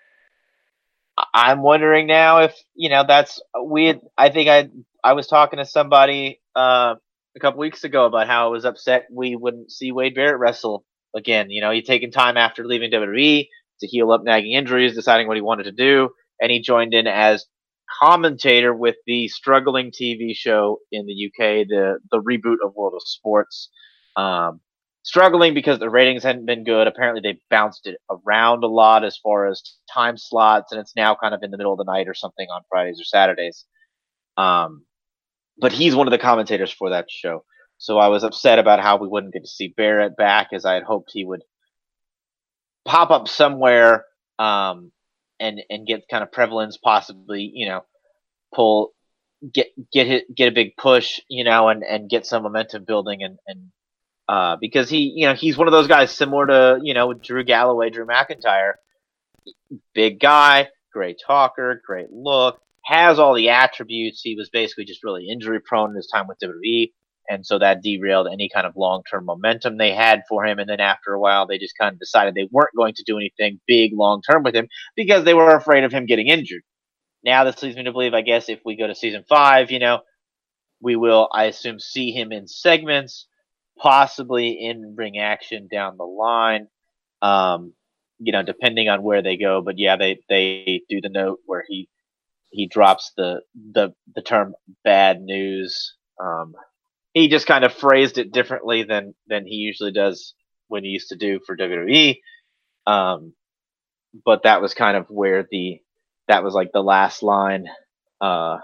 I'm wondering now if, you know, that's we had, I think I I was talking to somebody uh a couple weeks ago about how I was upset we wouldn't see Wade Barrett wrestle again. You know, he'd taken time after leaving W W E to heal up nagging injuries, deciding what he wanted to do, and he joined in as commentator with the struggling T V show in the U K, the the reboot of World of Sports. Um, struggling because the ratings hadn't been good. Apparently, they bounced it around a lot as far as time slots, and it's now kind of in the middle of the night or something on Fridays or Saturdays. Um, but he's one of the commentators for that show. So I was upset about how we wouldn't get to see Barrett back, as I had hoped he would pop up somewhere. Um, and and get kind of prevalence, possibly, you know, pull, get get hit, get a big push, you know, and, and get some momentum building, and and uh, because he, you know, he's one of those guys similar to, you know, Drew Galloway, Drew McIntyre, big guy, great talker, great look, has all the attributes. He was basically just really injury prone in his time with W W E. And so that derailed any kind of long-term momentum they had for him. And then after a while, they just kind of decided they weren't going to do anything big long-term with him because they were afraid of him getting injured. Now this leads me to believe, I guess, if we go to season five, you know, we will, I assume, see him in segments, possibly in ring action down the line, um, you know, depending on where they go. But yeah, they, they do the note where he he drops the the, the term bad news. Um He just kind of phrased it differently than than he usually does when he used to do for W W E. Um, but that was kind of where the that was like the last line uh,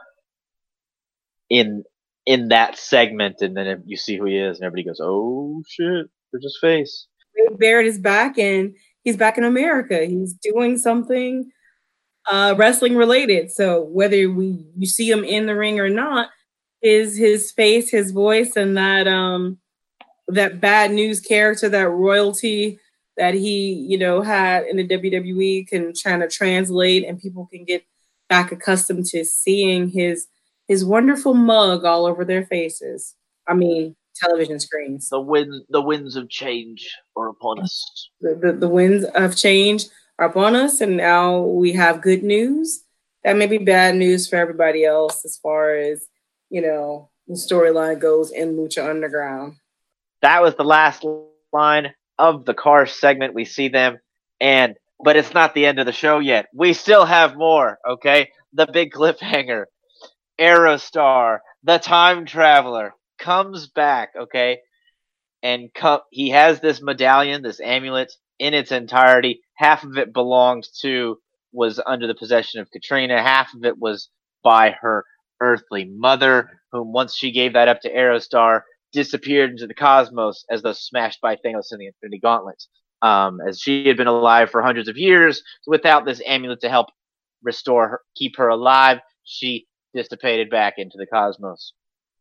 in in that segment, and then you see who he is, and everybody goes, "Oh shit, there's his face." Wade Barrett is back, and he's back in America. He's doing something uh, wrestling related. So whether we you see him in the ring or not, is his face, his voice, and that um that bad news character, that royalty that he, you know, had in the W W E can kind of translate, and people can get back accustomed to seeing his his wonderful mug all over their faces. I mean, television screens. The wind, the winds of change are upon us. The, the the winds of change are upon us, and now we have good news. That may be bad news for everybody else as far as, you know, the storyline goes in Lucha Underground. That was the last line of the car segment. We see them, and but it's not the end of the show yet. We still have more, okay? The big cliffhanger. Aerostar, the time traveler, comes back, okay? And co- he has this medallion, this amulet, in its entirety. Half of it belonged to, was under the possession of Katrina. Half of it was by her earthly mother, whom once she gave that up to Aerostar, disappeared into the cosmos as though smashed by Thanos in the Infinity Gauntlet. Um, as she had been alive for hundreds of years, without this amulet to help restore her, keep her alive, she dissipated back into the cosmos.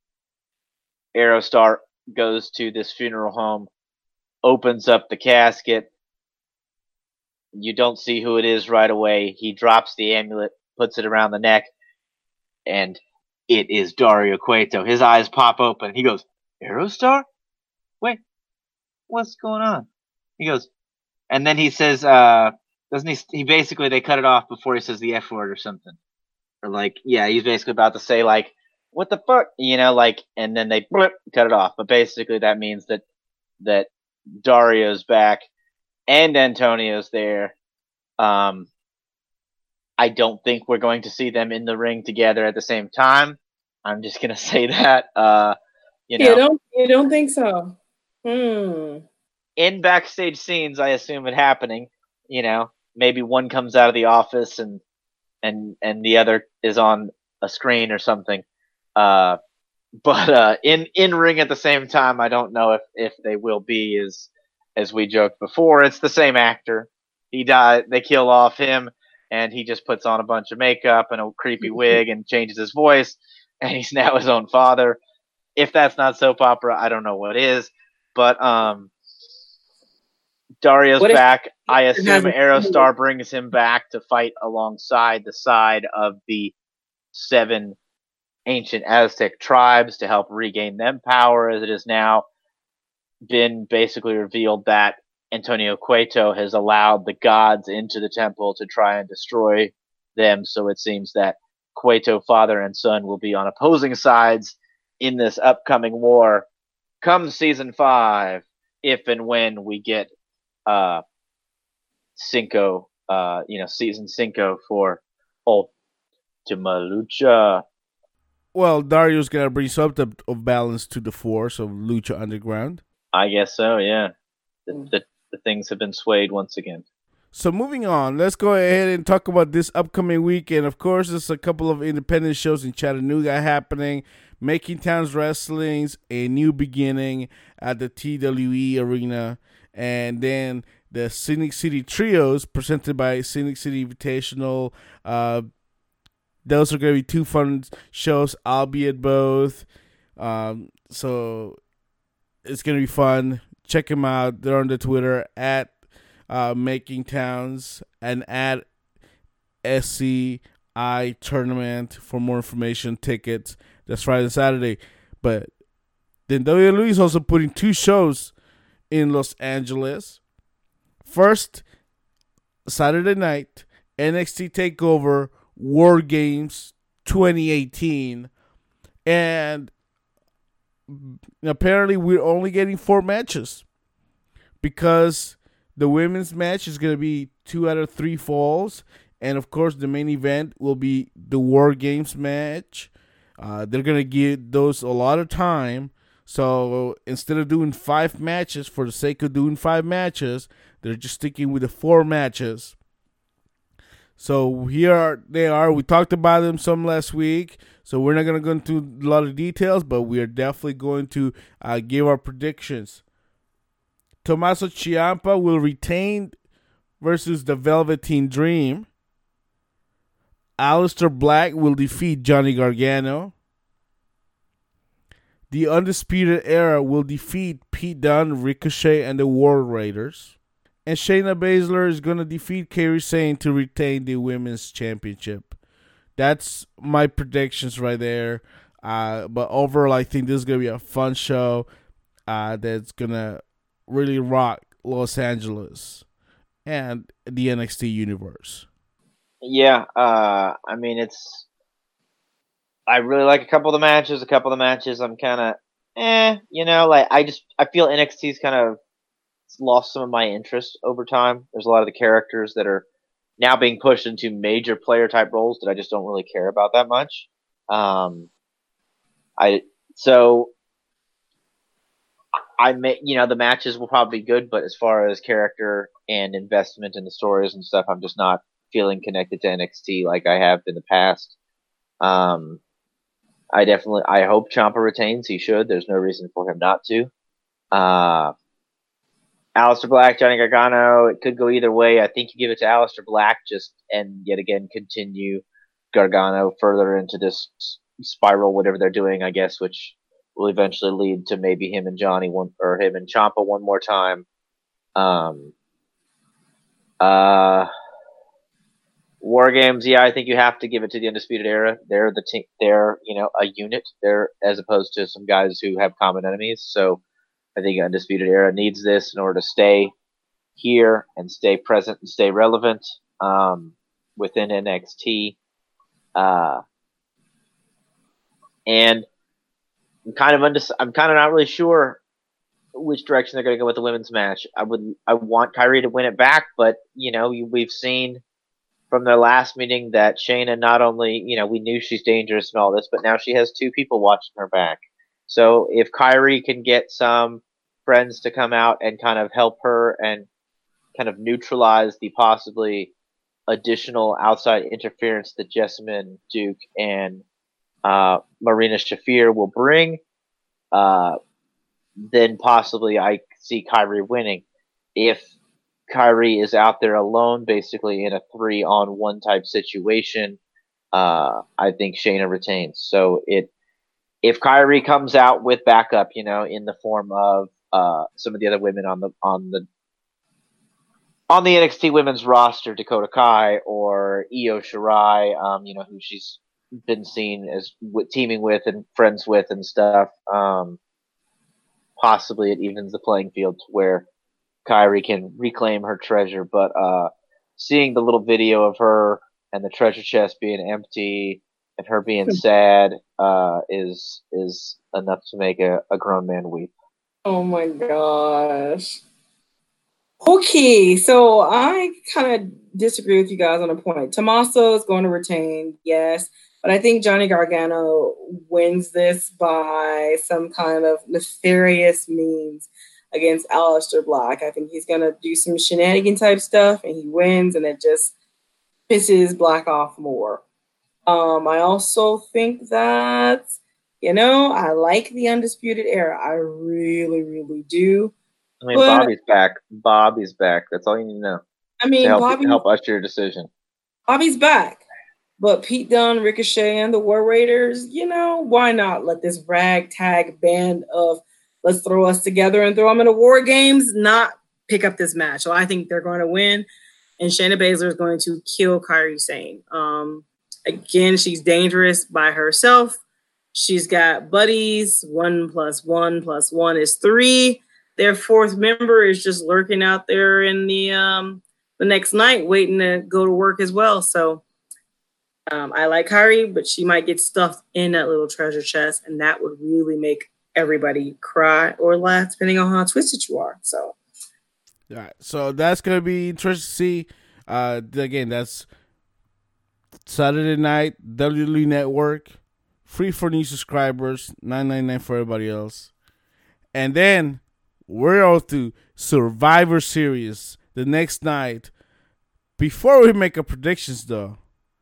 Aerostar goes to this funeral home, opens up the casket. You don't see who it is right away. He drops the amulet, puts it around the neck, and it is Dario Cueto. His eyes pop open. He goes, Aerostar? Wait, what's going on? He goes, and then he says, uh, doesn't he, he basically, they cut it off before he says the F word or something. Or like, yeah, he's basically about to say like, what the fuck? You know, like, and then they blip, cut it off. But basically that means that, that Dario's back and Antonio's there. Um, I don't think we're going to see them in the ring together at the same time. I'm just gonna say that. Uh, you know, you don't you don't think so? Hmm. In backstage scenes, I assume it happening. You know, maybe one comes out of the office and and and the other is on a screen or something. Uh, but uh, in in ring at the same time, I don't know if if they will be as as we joked before. It's the same actor. He died. They kill off him, and he just puts on a bunch of makeup and a creepy wig and changes his voice, and he's now his own father. If that's not soap opera, I don't know what is. But um, Dario's back. I assume Aerostar brings him back to fight alongside the side of the seven ancient Aztec tribes to help regain them power, as it has now been basically revealed that Antonio Cueto has allowed the gods into the temple to try and destroy them. So it seems that Cueto, father and son, will be on opposing sides in this upcoming war come season five, if and when we get uh, Cinco, uh, you know, season Cinco for Ultima Lucha. Well, Dario's got to bring something of balance to the force of Lucha Underground. I guess so, yeah. The, the, the things have been swayed once again. So moving on, let's go ahead and talk about this upcoming weekend. Of course, there's a couple of independent shows in Chattanooga happening. Making Towns Wrestling's A New Beginning at the T W E Arena. And then the Scenic City Trios presented by Scenic City Invitational. Uh, those are going to be two fun shows. I'll be at both. Um, so it's going to be fun. Check them out. They're on the Twitter at uh, Making Towns and at S C I Tournament for more information, tickets. That's Friday and Saturday. But then W W E is also putting two shows in Los Angeles. First, Saturday night, N X T TakeOver War Games twenty eighteen. And apparently we're only getting four matches because the women's match is going to be two out of three falls. And, of course, the main event will be the War Games match. Uh, they're going to give those a lot of time. So instead of doing five matches for the sake of doing five matches, they're just sticking with the four matches. So here are, they are. We talked about them some last week. So we're not going to go into a lot of details, but we are definitely going to uh, give our predictions. Tommaso Ciampa will retain versus the Velveteen Dream. Aleister Black will defeat Johnny Gargano. The Undisputed Era will defeat Pete Dunne, Ricochet, and the War Raiders. And Shayna Baszler is going to defeat Kairi Sane to retain the Women's Championship. That's my predictions right there. Uh, but overall, I think this is going to be a fun show uh, that's going to really rock Los Angeles and the N X T universe. Yeah, uh, I mean, it's... I really like a couple of the matches. A couple of the matches I'm kind of, eh, you know, like, I just, I feel N X T's kind of lost some of my interest over time. There's a lot of the characters that are now being pushed into major player type roles that I just don't really care about that much. Um, I, so, I may, you know, the matches will probably be good, but as far as character and investment in the stories and stuff, I'm just not feeling connected to N X T like I have in the past. Um, I definitely, I hope Ciampa retains. He should. There's no reason for him not to. Uh, Aleister Black, Johnny Gargano, it could go either way. I think you give it to Aleister Black just and yet again continue Gargano further into this spiral, whatever they're doing, I guess, which will eventually lead to maybe him and Johnny one or him and Ciampa one more time. Um, uh, War Games, yeah, I think you have to give it to the Undisputed Era. They're the team. They're you know a unit. They're as opposed to some guys who have common enemies. So I think Undisputed Era needs this in order to stay here and stay present and stay relevant um, within N X T. Uh, and I'm kind of undec- I'm kind of not really sure which direction they're going to go with the women's match. I would I want Kyrie to win it back, but you know we've seen from their last meeting that Shayna not only you know we knew she's dangerous and all this, but now she has two people watching her back. So if Kyrie can get some friends to come out and kind of help her and kind of neutralize the possibly additional outside interference that Jessamyn Duke and uh, Marina Shafir will bring, uh, then possibly I see Kyrie winning. If Kyrie is out there alone, basically in a three-on-one type situation, uh, I think Shayna retains. So it if Kyrie comes out with backup, you know, in the form of uh, some of the other women on the on the on the N X T women's roster, Dakota Kai or Io Shirai, um, you know, who she's been seen as w- teaming with and friends with and stuff. Um, possibly it evens the playing field to where Kyrie can reclaim her treasure. But uh, seeing the little video of her and the treasure chest being empty and her being sad uh, is is enough to make a, a grown man weep. Oh my gosh. Okay, so I kind of disagree with you guys on a point. Tommaso is going to retain, yes, but I think Johnny Gargano wins this by some kind of nefarious means against Aleister Black. I think he's going to do some shenanigan type stuff, and he wins, and it just pisses Black off more. Um, I also think that, you know, I like the Undisputed Era. I really, really do. I mean, but, Bobby's back. Bobby's back. That's all you need to know. I mean, to help, Bobby, help usher your decision. Bobby's back. But Pete Dunne, Ricochet, and the War Raiders, you know, why not let this ragtag band of let's throw us together and throw them into War Games not pick up this match? So I think they're going to win. And Shayna Baszler is going to kill Kairi Sane. Um, again, she's dangerous by herself. She's got buddies. One plus one plus one is three. Their fourth member is just lurking out there in the um, the next night waiting to go to work as well. So um, I like Kairi, but she might get stuffed in that little treasure chest, and that would really make everybody cry or laugh, depending on how twisted you are. So, all right, so that's going to be interesting to see. Uh, again, that's Saturday night, W W E Network, free for new subscribers, nine ninety-nine for everybody else. And then we're on to Survivor Series the next night. Before we make our predictions, though,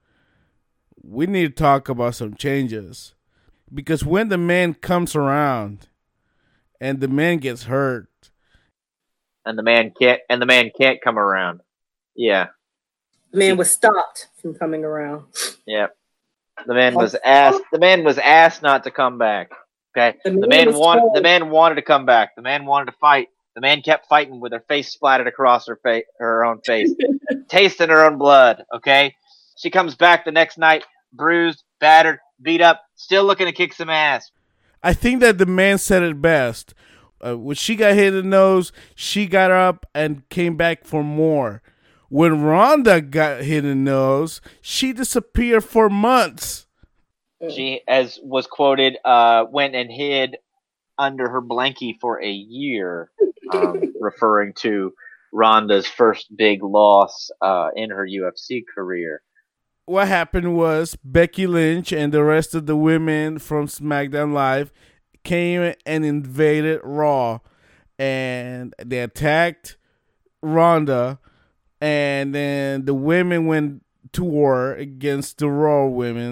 we need to talk about some changes. Because when the man comes around and the man gets hurt. And the man can't and the man can't come around. Yeah. The man was stopped from coming around. Yeah. The man was asked the man was asked not to come back. Okay. The man, the man wanted told. the man wanted to come back. The man wanted to fight. The man kept fighting with her face splattered across her face, her own face, tasting her own blood. Okay. She comes back the next night, bruised, battered, beat up, still looking to kick some ass. I think that the man said it best. Uh, when she got hit in the nose, she got up and came back for more. When Ronda got hit in the nose, she disappeared for months. She, as was quoted, uh, went and hid under her blankie for a year, um, referring to Ronda's first big loss uh, in her U F C career. What happened was Becky Lynch and the rest of the women from SmackDown Live came and invaded Raw, and they attacked Ronda, and then the women went to war against the Raw women,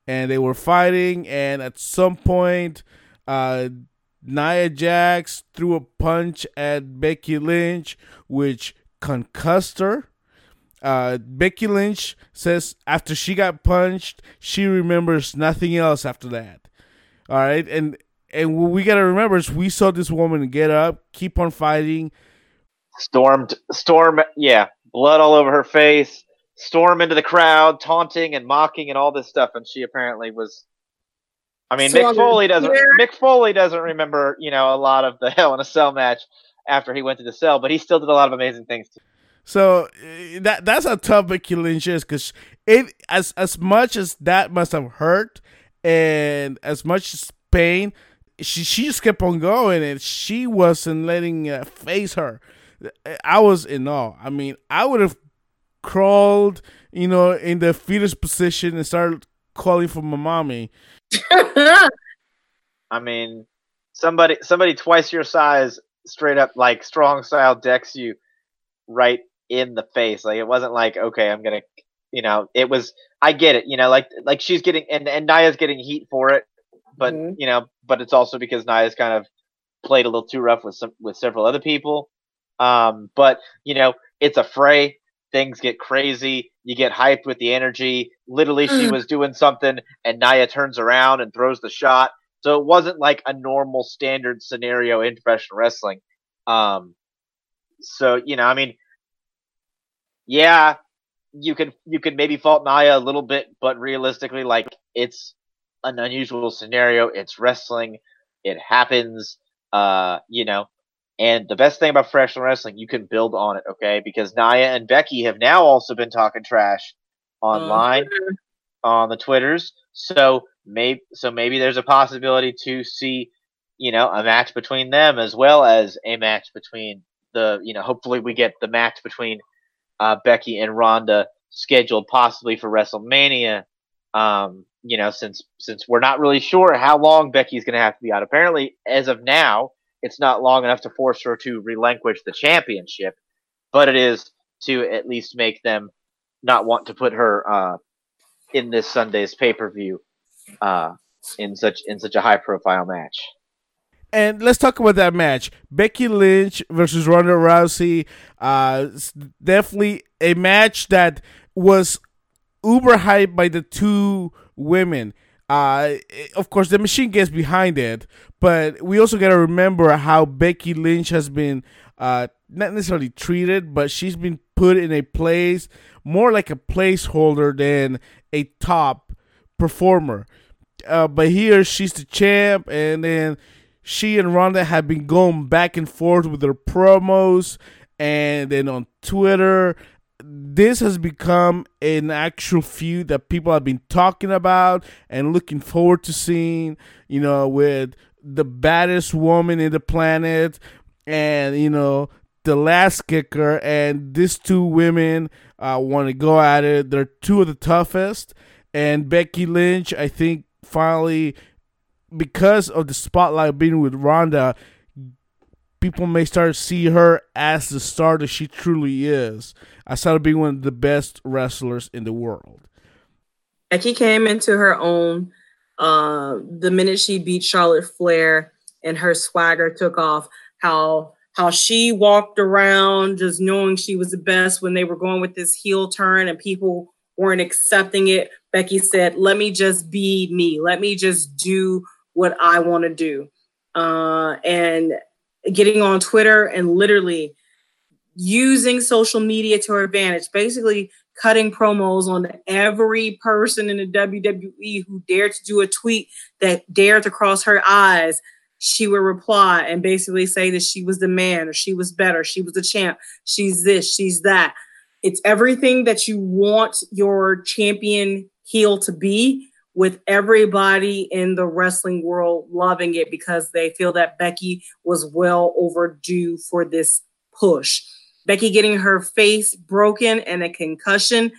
and they were fighting, and at some point, uh, Nia Jax threw a punch at Becky Lynch, which concussed her. Uh, Becky Lynch says after she got punched, she remembers nothing else after that. All right, and and what we gotta remember is we saw this woman get up, keep on fighting, stormed, storm, yeah, blood all over her face, storm into the crowd, taunting and mocking and all this stuff, and she apparently was. I mean, so Mick Foley doesn't. Here. Mick Foley doesn't remember, you know, a lot of the Hell in a Cell match after he went to the cell, but he still did a lot of amazing things too. So uh, that that's how tough Becky Lynch is, because it as as much as that must have hurt, and as much as pain, she she just kept on going, and she wasn't letting uh, face her. I was in awe. I mean, I would have crawled, you know, in the fetus position and started calling for my mommy. I mean, somebody somebody twice your size, straight up like strong style decks you right in the face. Like, it wasn't like, okay, I'm gonna, you know, it was. I get it, you know, like like she's getting and and Nia's getting heat for it, but mm-hmm. you know, but it's also because Nia's kind of played a little too rough with some with several other people. Um, but you know, it's a fray. Things get crazy. You get hyped with the energy. Literally, she was doing something, and Nia turns around and throws the shot. So it wasn't like a normal standard scenario in professional wrestling. Um, so you know, I mean, yeah, you could you could maybe fault Nia a little bit, but realistically, like, it's an unusual scenario. It's wrestling. It happens. Uh, you know. And the best thing about professional wrestling, you can build on it, okay? Because Nia and Becky have now also been talking trash online uh-huh. on the Twitters. So maybe, so maybe there's a possibility to see, you know, a match between them, as well as a match between the, you know, hopefully we get the match between uh, Becky and Ronda scheduled possibly for WrestleMania. Um, you know, since since we're not really sure how long Becky's going to have to be out. Apparently, as of now, it's not long enough to force her to relinquish the championship, but it is to at least make them not want to put her uh, in this Sunday's pay-per-view uh, in such in such a high-profile match. And let's talk about that match. Becky Lynch versus Ronda Rousey. Uh, definitely a match that was uber hyped by the two women. Uh, of course, the machine gets behind it, but we also got to remember how Becky Lynch has been uh, not necessarily treated, but she's been put in a place more like a placeholder than a top performer. Uh, but here, she's the champ, and then she and Ronda have been going back and forth with their promos, and then on Twitter. This has become an actual feud that people have been talking about and looking forward to seeing, you know, with the baddest woman in the planet and, you know, the last kicker. And these two women uh, want to go at it. They're two of the toughest. And Becky Lynch, I think, finally, because of the spotlight being with Ronda, people may start to see her as the star that she truly is. I started being one of the best wrestlers in the world. Becky came into her own uh, the minute she beat Charlotte Flair, and her swagger took off. How how she walked around just knowing she was the best when they were going with this heel turn and people weren't accepting it. Becky said, "Let me just be me. Let me just do what I want to do." Uh, and getting on Twitter and literally using social media to her advantage, basically cutting promos on every person in the W W E who dared to do a tweet that dared to cross her eyes. She would reply and basically say that she was the man, or she was better, she was the champ, she's this, she's that. It's everything that you want your champion heel to be, with everybody in the wrestling world loving it because they feel that Becky was well overdue for this push. Becky getting her face broken and a concussion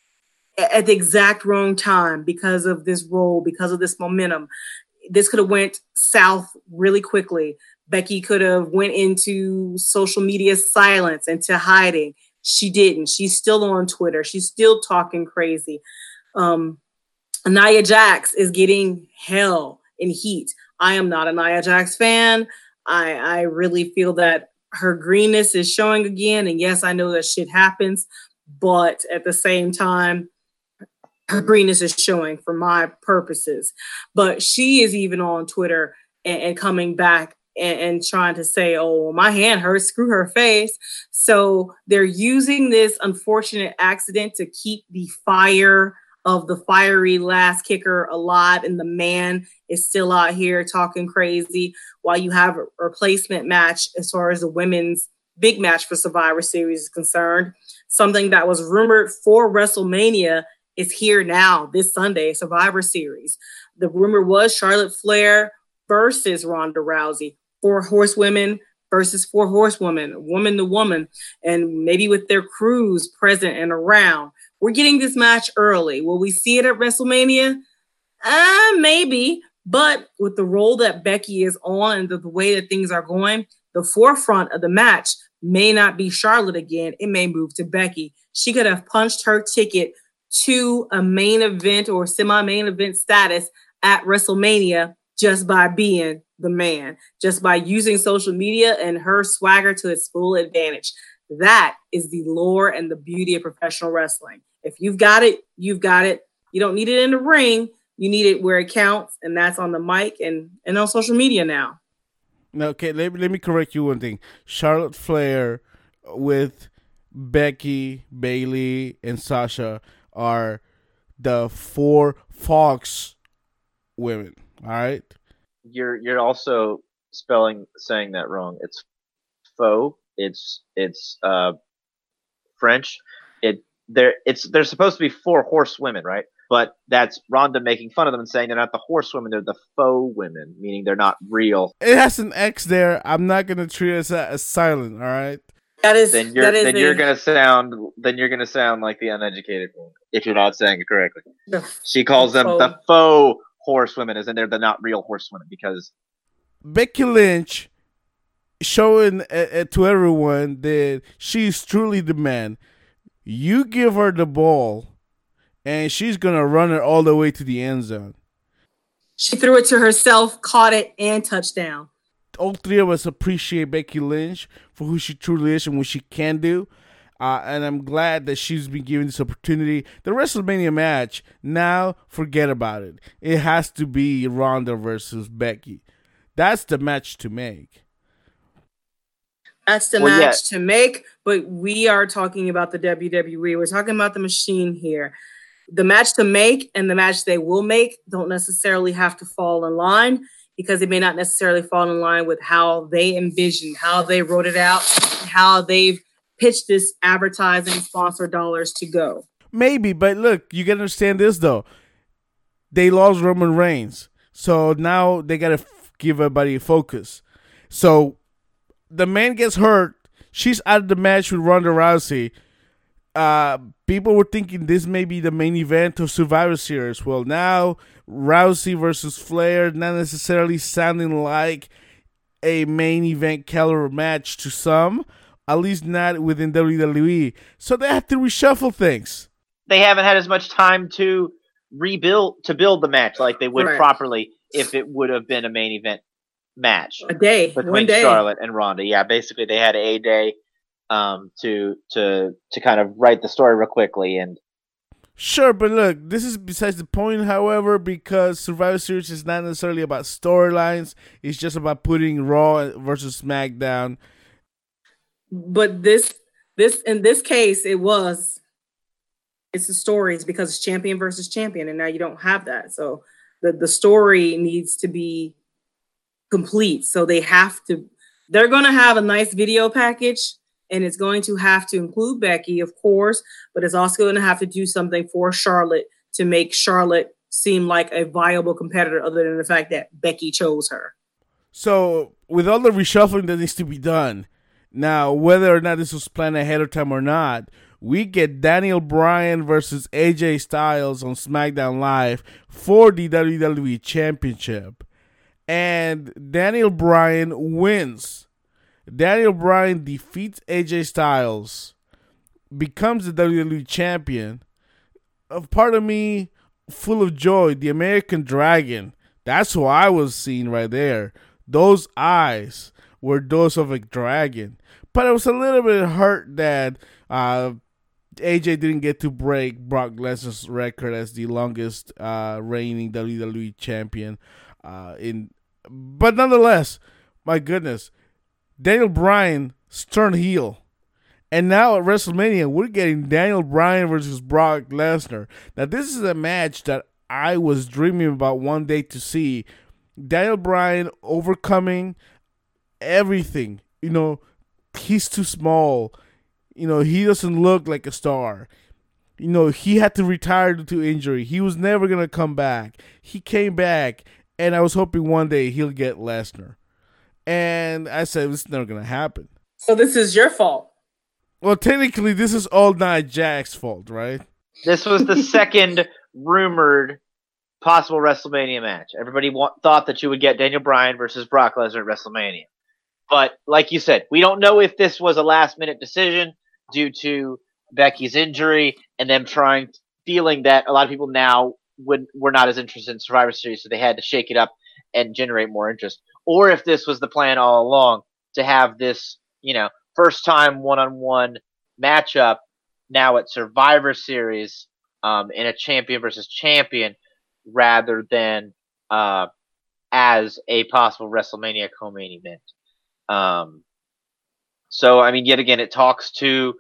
at the exact wrong time because of this role, because of this momentum. This could have went south really quickly. Becky could have went into social media silence, into hiding. She didn't. She's still on Twitter. She's still talking crazy. Um, Nia Jax is getting hell in heat. I am not a Nia Jax fan. I, I really feel that her greenness is showing again. And yes, I know that shit happens, but at the same time, her greenness is showing for my purposes. But she is even on Twitter and, and coming back and, and trying to say, oh, my hand hurts, screw her face. So they're using this unfortunate accident to keep the fire of the fiery last kicker alive, and the man is still out here talking crazy while you have a replacement match as far as the women's big match for Survivor Series is concerned. Something that was rumored for WrestleMania is here now this Sunday, Survivor Series. The rumor was Charlotte Flair versus Ronda Rousey, four horsewomen versus four horsewomen, woman to woman, and maybe with their crews present and around. We're getting this match early. Will we see it at WrestleMania? Uh, maybe. But with the role that Becky is on and the, the way that things are going, the forefront of the match may not be Charlotte again. It may move to Becky. She could have punched her ticket to a main event or semi-main event status at WrestleMania just by being the man, just by using social media and her swagger to its full advantage. That is the lore and the beauty of professional wrestling. If you've got it, you've got it. You don't need it in the ring. You need it where it counts, and that's on the mic and, and on social media now. Okay, let, let me correct you one thing. Charlotte Flair with Becky, Bayley, and Sasha are the four Fox women, all right? You're you're also spelling saying that wrong. It's faux. It's it's uh French. It they're it's they're supposed to be four horsewomen, right? But that's Ronda making fun of them and saying they're not the horsewomen, they're the faux women, meaning they're not real. It has an X there. I'm not gonna treat it as, as silent, all right? That is then you're that is then a, you're gonna sound then you're gonna sound like the uneducated one if you're not saying it correctly. the, She calls the them faux. the faux horsewomen, as in they're the not real horsewomen because Becky Lynch showing uh, uh, to everyone that she's truly the man. You give her the ball, and she's gonna run it all the way to the end zone. She threw it to herself, caught it, and touchdown. All three of us appreciate Becky Lynch for who she truly is and what she can do. Uh, and I'm glad that she's been given this opportunity. The WrestleMania match, now forget about it. It has to be Ronda versus Becky. That's the match to make. That's the Well, match yeah. to make, but we are talking about the W W E. We're talking about the machine here. The match to make and the match they will make don't necessarily have to fall in line because it may not necessarily fall in line with how they envisioned, how they wrote it out, how they've pitched this advertising sponsor dollars to go. Maybe, but look, you gotta understand this though. They lost Roman Reigns, so now they gotta f- give everybody a focus. So the man gets hurt. She's out of the match with Ronda Rousey. Uh, people were thinking this may be the main event of Survivor Series. Well, now Rousey versus Flair, not necessarily sounding like a main event caliber match to some. At least not within W W E. So they have to reshuffle things. they haven't had as much time to rebuild to build the match like they would Right. properly if it would have been a main event match A day, one between day. Charlotte and Ronda. Yeah, basically they had a day um, to to to kind of write the story real quickly. And Sure, but look, this is besides the point, however, because Survivor Series is not necessarily about storylines. It's just about putting Raw versus SmackDown. But this, this in this case, it was. It's the stories because it's champion versus champion, and now you don't have that. So the the story needs to be complete. So they have to. They're going to have a nice video package, and it's going to have to include Becky, of course, but it's also going to have to do something for Charlotte to make Charlotte seem like a viable competitor, other than the fact that Becky chose her. So, with all the reshuffling that needs to be done, now, whether or not this was planned ahead of time or not, we get Daniel Bryan versus A J Styles on SmackDown Live for the W W E Championship. And Daniel Bryan wins. Daniel Bryan defeats A J Styles, becomes the W W E Champion. A part of me full of joy. The American Dragon. That's who I was seeing right there. Those eyes were those of a dragon. But I was a little bit hurt that uh, A J didn't get to break Brock Lesnar's record as the longest uh, reigning W W E champion. Uh, in, but nonetheless, my goodness, Daniel Bryan turned heel. And now at WrestleMania, we're getting Daniel Bryan versus Brock Lesnar. Now, this is a match that I was dreaming about one day to see. Daniel Bryan overcoming everything. You know, he's too small. You know, he doesn't look like a star. You know, he had to retire due to injury. He was never going to come back. He came back, and I was hoping one day he'll get Lesnar. And I said, it's never going to happen. So this is your fault. Well, technically, this is all Nia Jax's fault, right? This was the second rumored possible WrestleMania match. Everybody wa- thought that you would get Daniel Bryan versus Brock Lesnar at WrestleMania. But like you said, we don't know if this was a last-minute decision due to Becky's injury and them trying, feeling that a lot of people now would were not as interested in Survivor Series, so they had to shake it up and generate more interest. Or if this was the plan all along to have this, you know, first-time one-on-one matchup now at Survivor Series um, in a champion versus champion rather than uh, as a possible WrestleMania co-main event. Um, so, I mean, yet again, it talks to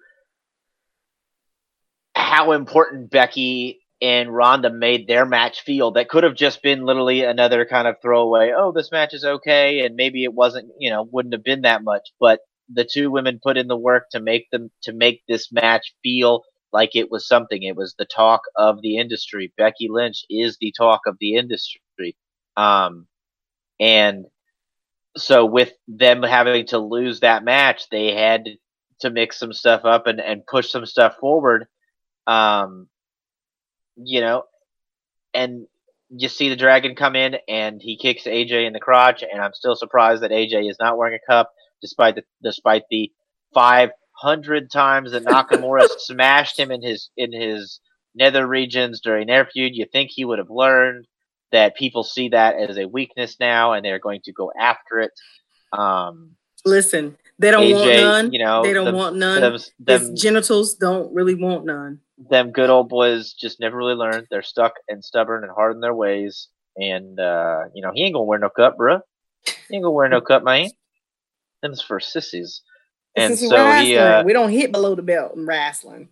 how important Becky and Ronda made their match feel. That could have just been literally another kind of throwaway, oh, this match is okay, and maybe it wasn't, you know, wouldn't have been that much, but the two women put in the work to make them to make this match feel like it was something. It was the talk of the industry. Becky Lynch is the talk of the industry. Um, and so with them having to lose that match, they had to mix some stuff up and, and push some stuff forward. Um, you know, and you see the Dragon come in and he kicks A J in the crotch, and I'm still surprised that A J is not wearing a cup. Despite the despite the five hundred times that Nakamura smashed him in his in his nether regions during their feud, you think he would have learned that people see that as a weakness now, and they're going to go after it. Um, Listen, they don't A J, want none. You know, they don't them, want none. Them, them, His genitals don't really want none. Them good old boys just never really learned. They're stuck and stubborn and hard in their ways. And uh, you know, he ain't gonna wear no cup, bruh. He ain't gonna wear no cup, man. Them's for sissies. And this is so wrestling. he, uh, we don't hit below the belt in wrestling.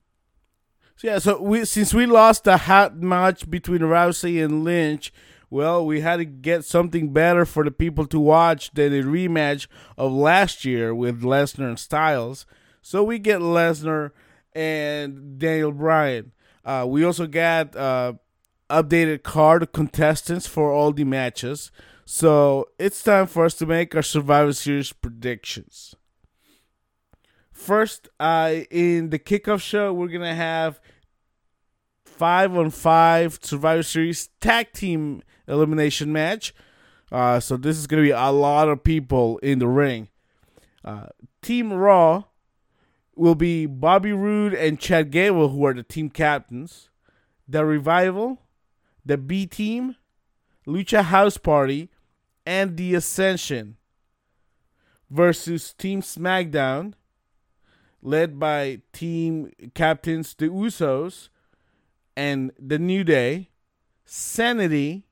So yeah, so we since we lost the hot match between Rousey and Lynch, well, we had to get something better for the people to watch than a rematch of last year with Lesnar and Styles. So we get Lesnar and Daniel Bryan. Uh, we also got uh, updated card of contestants for all the matches. So it's time for us to make our Survivor Series predictions. First, uh, in the kickoff show, we're going to have five on five Survivor Series tag team elimination match. Uh, so this is going to be a lot of people in the ring. Uh, Team Raw will be Bobby Roode and Chad Gable, who are the team captains. The Revival, the B Team, Lucha House Party, and the Ascension versus Team SmackDown, led by team captains the Usos and the New Day, Sanity,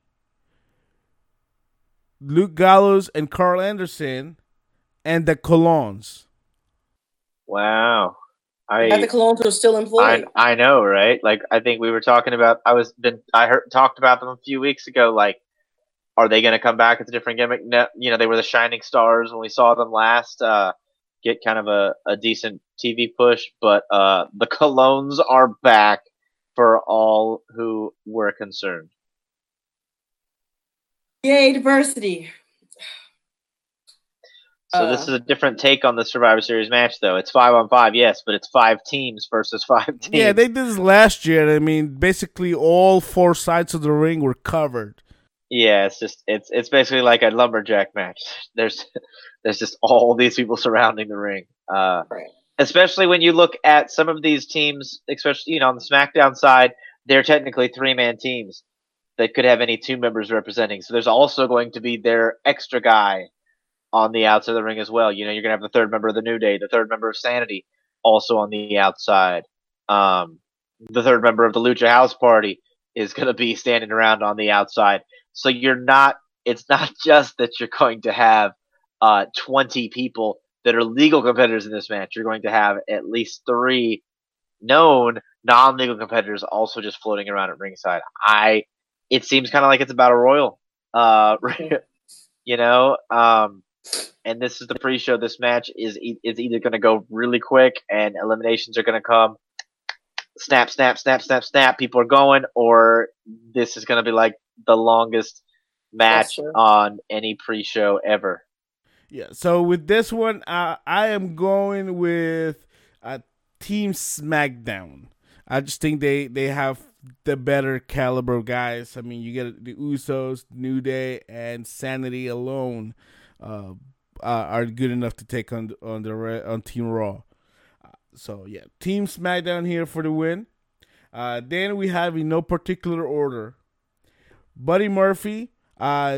Luke Gallows and Carl Anderson, and the Colons. Wow. I But the Colons are still employed. I, I know, right? Like, I think we were talking about, I was been, I heard, talked about them a few weeks ago, like, are they going to come back with a different gimmick? No, you know, they were the shining stars when we saw them last, uh, get kind of a, a decent T V push, but uh, the Colognes are back for all who were concerned. Yay, diversity. So uh, this is a different take on the Survivor Series match, though. It's five on five, yes, but it's five teams versus five teams. Yeah, they did this last year. I mean, basically all four sides of the ring were covered. Yeah, it's just it's it's basically like a lumberjack match. There's there's just all these people surrounding the ring. Uh, right. Especially when you look at some of these teams, especially you know on the SmackDown side, they're technically three-man teams that could have any two members representing. So there's also going to be their extra guy on the outside of the ring as well. You know, you're going to have the third member of the New Day, the third member of Sanity also on the outside. Um, the third member of the Lucha House Party is going to be standing around on the outside. So you're not, it's not just that you're going to have uh, twenty people that are legal competitors in this match. You're going to have at least three known non-legal competitors also just floating around at ringside. I, it seems kind of like it's a battle royal, uh, you know, um, and this is the pre-show. This match is is either going to go really quick and eliminations are going to come, snap, snap, snap, snap, snap. People are going, or this is going to be like the longest match on any pre-show ever. Yeah. So with this one, uh, I am going with uh, Team SmackDown. I just think they, they have the better caliber of guys. I mean, you get the Usos, New Day, and Sanity alone uh, uh, are good enough to take on on the on Team Raw. Uh, so yeah, Team SmackDown here for the win. Uh, then we have in no particular order, Buddy Murphy uh,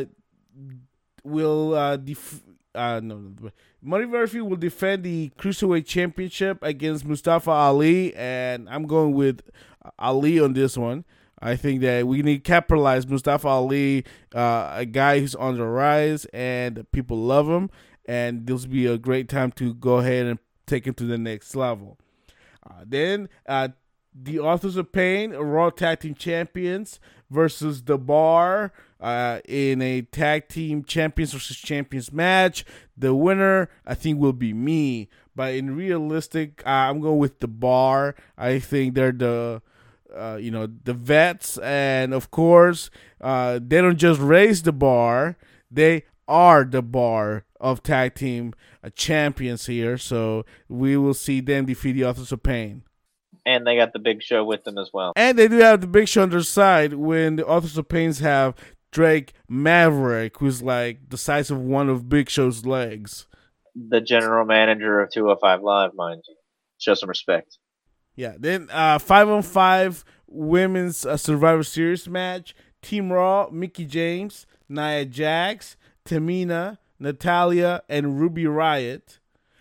will uh, def- uh, no, no, Buddy Murphy will defend the Cruiserweight Championship against Mustafa Ali, and I'm going with Ali on this one. I think that we need to capitalize Mustafa Ali, uh, a guy who's on the rise, and people love him, and this will be a great time to go ahead and take him to the next level. Uh, then uh, the Authors of Pain, Raw Tag Team Champions, versus The Bar uh, in a Tag Team Champions versus Champions match. The winner, I think, will be me. But in realistic, uh, I'm going with The Bar. I think they're the, uh, you know, the vets. And, of course, uh, they don't just raise the bar. They are the bar of Tag Team uh, Champions here. So we will see them defeat the Authors of Pain. And they got the Big Show with them as well. And they do have the Big Show on their side when the Authors of Pains have Drake Maverick, who's like the size of one of Big Show's legs. The general manager of two oh five Live, mind you. Show some respect. Yeah. Then uh, five on five Women's uh, Survivor Series match. Team Raw, Mickie James, Nia Jax, Tamina, Natalya, and Ruby Riott.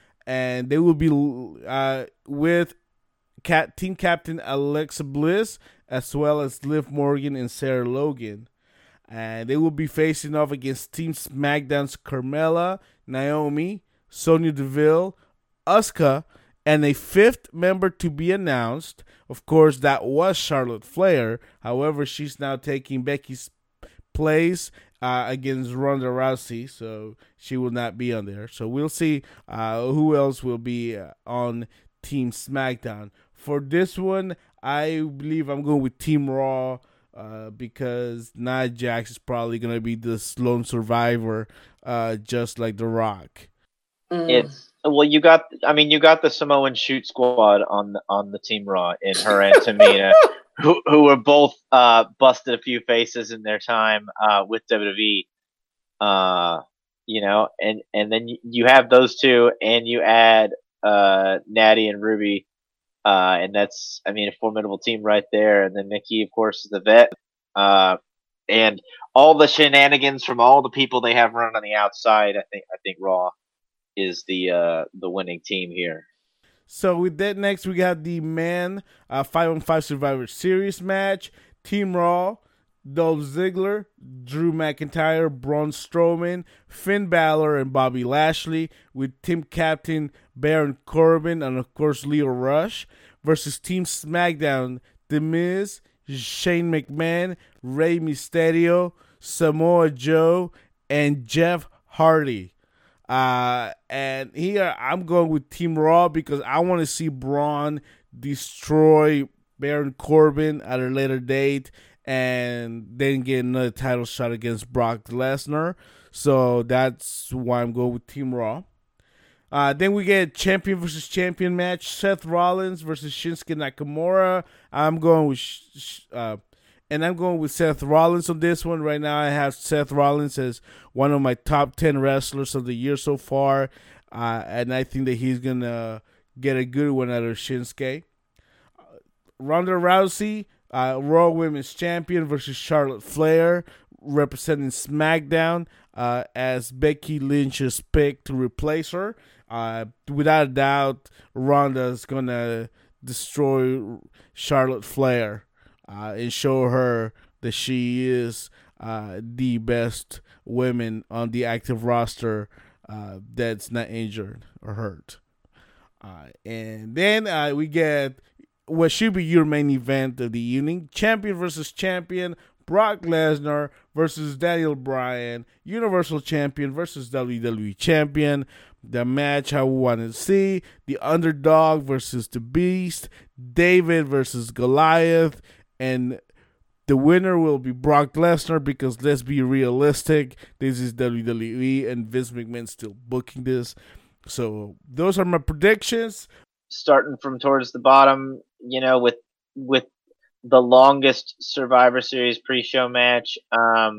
And they will be uh, with Cat, team captain Alexa Bliss, as well as Liv Morgan and Sarah Logan. And they will be facing off against Team SmackDown's Carmella, Naomi, Sonya Deville, Asuka, and a fifth member to be announced. Of course, that was Charlotte Flair. However, she's now taking Becky's place uh, against Ronda Rousey, so she will not be on there. So we'll see uh, who else will be uh, on Team SmackDown. For this one, I believe I'm going with Team Raw uh, because Nia Jax is probably going to be the lone survivor, uh, just like The Rock. Mm. It's well, you got. I mean, you got the Samoan Shoot Squad on the, on the Team Raw in her and Tamina, who who were both uh, busted a few faces in their time uh, with W W E. Uh, you know, and and then you have those two, and you add uh, Natty and Ruby. Uh, and that's, I mean, a formidable team right there. And then Mickie, of course, is the vet. Uh, and all the shenanigans from all the people they have running on the outside, I think I think Raw is the uh, the winning team here. So with that, next we got the man uh, five on five Survivor Series match. Team Raw, Dolph Ziggler, Drew McIntyre, Braun Strowman, Finn Balor, and Bobby Lashley, with team captain Baron Corbin and, of course, Leo Rush, versus Team SmackDown, The Miz, Shane McMahon, Rey Mysterio, Samoa Joe, and Jeff Hardy. Uh, and here I'm going with Team Raw because I want to see Braun destroy Baron Corbin at a later date and then get another title shot against Brock Lesnar. So that's why I'm going with Team Raw. Uh, then we get champion versus champion match. Seth Rollins versus Shinsuke Nakamura. I'm going with sh- uh, and I'm going with Seth Rollins on this one. Right now I have Seth Rollins as one of my top ten wrestlers of the year so far. Uh, and I think that he's going to get a good one out of Shinsuke. Uh, Ronda Rousey uh, Raw Women's Champion versus Charlotte Flair, representing SmackDown, uh, as Becky Lynch's pick to replace her. Uh, without a doubt, Ronda is gonna destroy Charlotte Flair uh, and show her that she is uh, the best women on the active roster uh, that's not injured or hurt. Uh, and then uh, we get what should be your main event of the evening: champion versus champion, Brock Lesnar versus Daniel Bryan, Universal Champion versus W W E Champion. The match I want to see: the underdog versus the beast, David versus Goliath, and the winner will be Brock Lesnar, because let's be realistic, this is W W E and Vince McMahon's still booking this. So those are my predictions. Starting from towards the bottom, you know, with with the longest Survivor Series pre-show match. Um,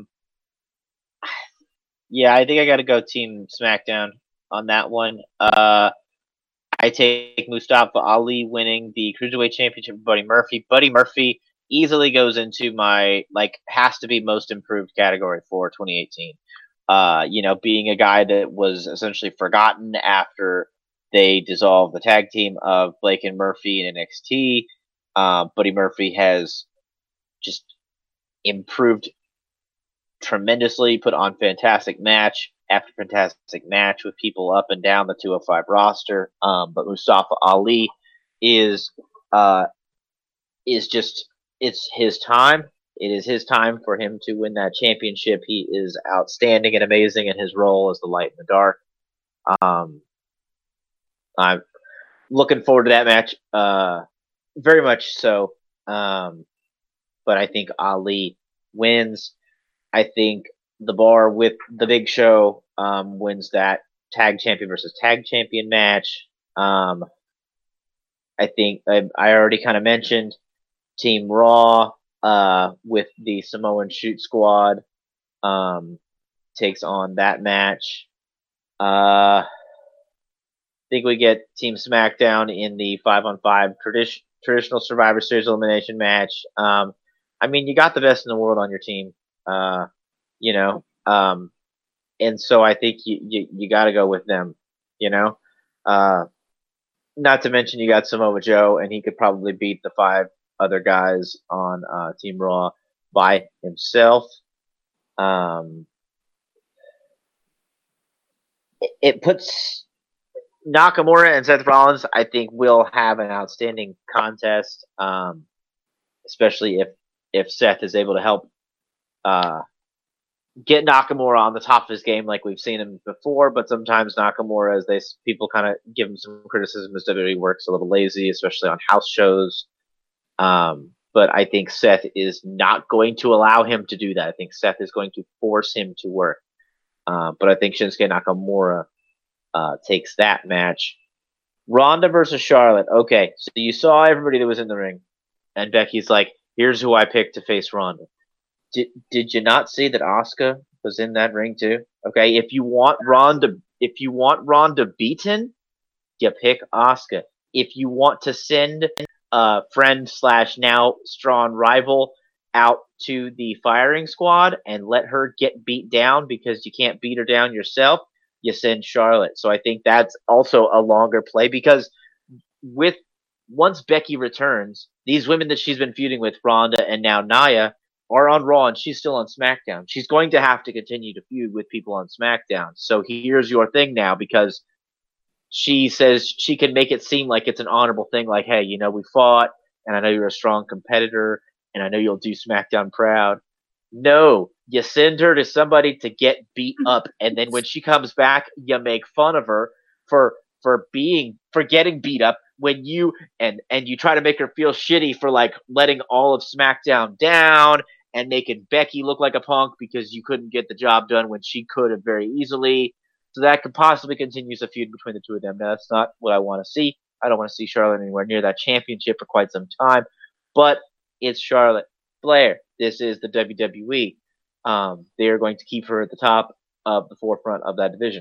yeah, I think I got to go Team SmackDown on that one. Uh, I take Mustafa Ali winning the Cruiserweight Championship with Buddy Murphy. Buddy Murphy easily goes into my, like, has to be most improved category for twenty eighteen. Uh, you know, being a guy that was essentially forgotten after they dissolved the tag team of Blake and Murphy in N X T. Uh, Buddy Murphy has just improved tremendously, put on fantastic match after fantastic match with people up and down the two oh five roster. Um, but Mustafa Ali is uh, is just, it's his time. It is his time for him to win that championship. He is outstanding and amazing in his role as the light in the dark. Um, I'm looking forward to that match, uh, very much so. Um, but I think Ali wins. I think the Bar with the Big Show um, wins that tag champion versus tag champion match. Um, I think I, I already kind of mentioned Team Raw uh, with the Samoan Shoot Squad um, takes on that match. Uh, I think we get Team SmackDown in the five on five tradi- traditional Survivor Series elimination match. Um, I mean, you got the best in the world on your team, uh, you know, um, and so I think you you, you got to go with them, you know. Uh, not to mention you got Samoa Joe, and he could probably beat the five other guys on uh, Team Raw by himself. Um, it, it puts Nakamura and Seth Rollins, I think, will have an outstanding contest, um, especially if if Seth is able to help uh, get Nakamura on the top of his game like we've seen him before. But sometimes Nakamura, as they people kind of give him some criticism, as W W E works a little lazy, especially on house shows. Um, but I think Seth is not going to allow him to do that. I think Seth is going to force him to work. Uh, but I think Shinsuke Nakamura uh, takes that match. Ronda versus Charlotte. Okay, so you saw everybody that was in the ring, and Becky's like, "Here's who I picked to face Ronda." Did Did you not see that Asuka was in that ring too? Okay, if you want Ronda, if you want Ronda beaten, you pick Asuka. If you want to send uh, friend slash now strong rival out to the firing squad and let her get beat down because you can't beat her down yourself, you send Charlotte. So I think that's also a longer play, because with once Becky returns, these women that she's been feuding with, Ronda and now Nia, are on Raw and she's still on SmackDown. She's going to have to continue to feud with people on SmackDown. So here's your thing now, because she says she can make it seem like it's an honorable thing, like, hey, you know, we fought, and I know you're a strong competitor, and I know you'll do SmackDown proud. No, you send her to somebody to get beat up, and then when she comes back, you make fun of her for for being for getting beat up when you and and you try to make her feel shitty for like letting all of SmackDown down and making Becky look like a punk because you couldn't get the job done when she could have very easily. So that could possibly continue a feud between the two of them. Now, that's not what I want to see. I don't want to see Charlotte anywhere near that championship for quite some time. But it's Charlotte Flair. This is the W W E. Um, they are going to keep her at the top of the forefront of that division.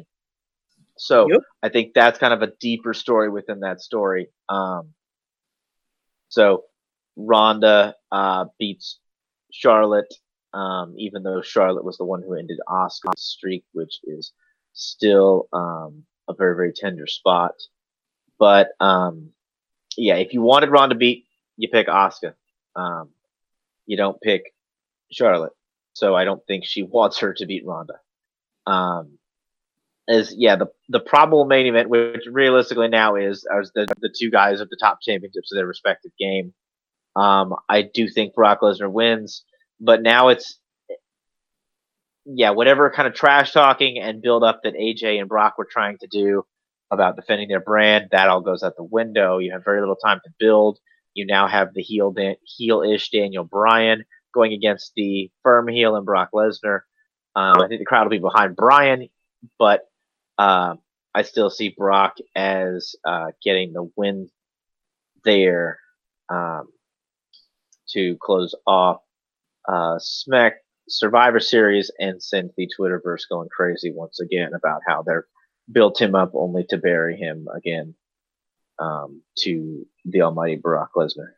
So yep. I think that's kind of a deeper story within that story. Um, so Ronda uh, beats Charlotte, um, even though Charlotte was the one who ended Asuka's streak, which is still um, a very, very tender spot. But um, yeah, if you wanted Ronda to beat, you pick Asuka. Um, you don't pick Charlotte. So I don't think she wants her to beat Ronda. Um, is yeah, the the probable main event, which realistically now is, are the the two guys of the top championships of their respective game. Um, I do think Brock Lesnar wins, but now it's yeah, whatever kind of trash talking and build up that A J and Brock were trying to do about defending their brand, that all goes out the window. You have very little time to build. You now have the heel Dan- heel-ish Daniel Bryan going against the firm heel and Brock Lesnar. Um, I think the crowd will be behind Bryan, but uh, I still see Brock as uh, getting the win there um, to close off uh, Smack Survivor Series and send the Twitterverse going crazy once again about how they're built him up only to bury him again um, to the almighty Brock Lesnar.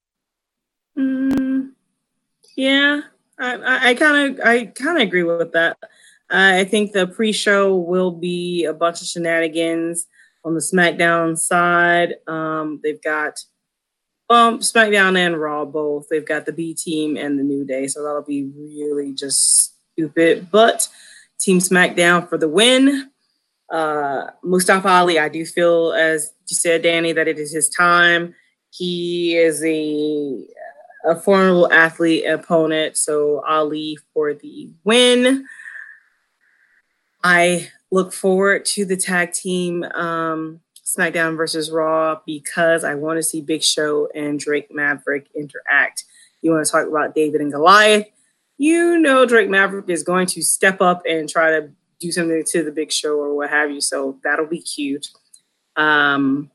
Mm, yeah, I kind of I kind of agree with that. Uh, I think the pre-show will be a bunch of shenanigans on the SmackDown side. Um, they've got um, SmackDown and Raw both. They've got the B Team and the New Day, so that'll be really just stupid. But Team SmackDown for the win. Uh, Mustafa Ali, I do feel, as you said, Danny, that it is his time. He is a a formidable athlete opponent, so Ali for the win. I look forward to the tag team um, SmackDown versus Raw because I want to see Big Show and Drake Maverick interact. You want to talk about David and Goliath? You know Drake Maverick is going to step up and try to do something to the Big Show or what have you, so that'll be cute. Um,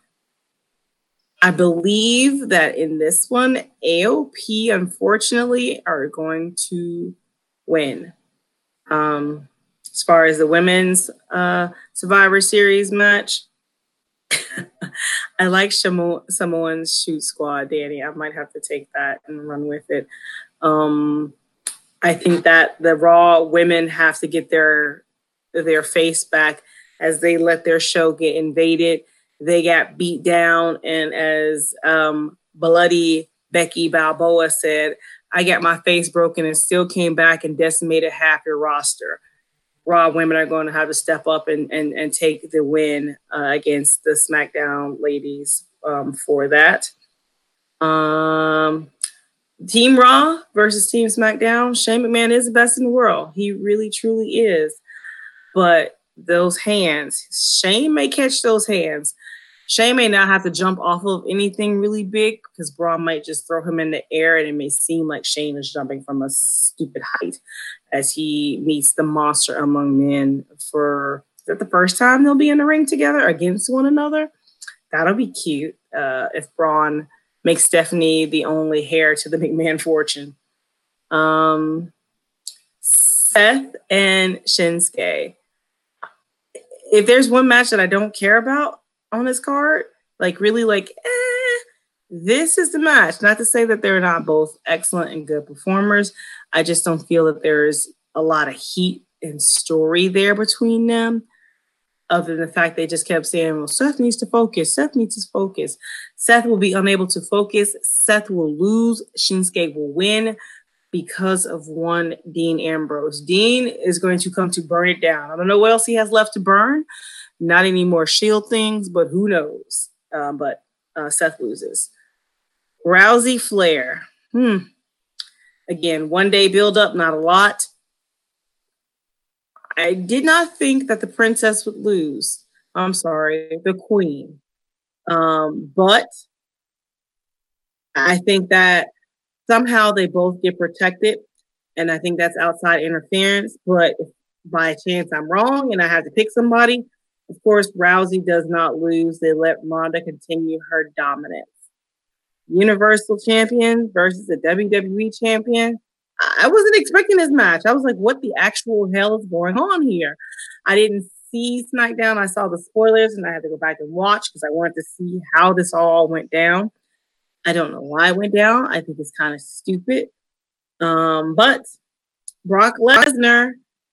I believe that in this one, A O P, unfortunately, are going to win. Um, as far as the women's uh, Survivor Series match, I like Samo- Samoan's Shoot Squad, Danny. I might have to take that and run with it. Um, I think that the Raw women have to get their their face back as they let their show get invaded. They got beat down, and as um, bloody Becky Balboa said, I got my face broken and still came back and decimated half your roster. Raw women are going to have to step up and, and, and take the win uh, against the SmackDown ladies um, for that. Um, Team Raw versus Team SmackDown. Shane McMahon is the best in the world. He really, truly is. But those hands, Shane may catch those hands. Shane may not have to jump off of anything really big because Braun might just throw him in the air and it may seem like Shane is jumping from a stupid height as he meets the monster among men for is that the first time they'll be in the ring together against one another. That'll be cute uh, if Braun makes Stephanie the only heir to the McMahon fortune. Um, Seth and Shinsuke. If there's one match that I don't care about on this card, like really like, eh, this is the match. Not to say that they're not both excellent and good performers. I just don't feel that there's a lot of heat and story there between them, other than the fact they just kept saying, well, Seth needs to focus. Seth needs to focus. Seth will be unable to focus. Seth will lose. Shinsuke will win because of one Dean Ambrose. Dean is going to come to burn it down. I don't know what else he has left to burn. Not any more Shield things, but who knows? Um, but uh, Seth loses. Rousey Flair. Hmm. Again, one day build up, not a lot. I did not think that the princess would lose. I'm sorry, the queen. Um, but I think that somehow they both get protected, and I think that's outside interference. But if by chance I'm wrong and I have to pick somebody, of course, Rousey does not lose. They let Ronda continue her dominance. Universal Champion versus the W W E Champion. I wasn't expecting this match. I was like, what the actual hell is going on here? I didn't see SmackDown. I saw the spoilers and I had to go back and watch because I wanted to see how this all went down. I don't know why it went down. I think it's kind of stupid. Um, but Brock Lesnar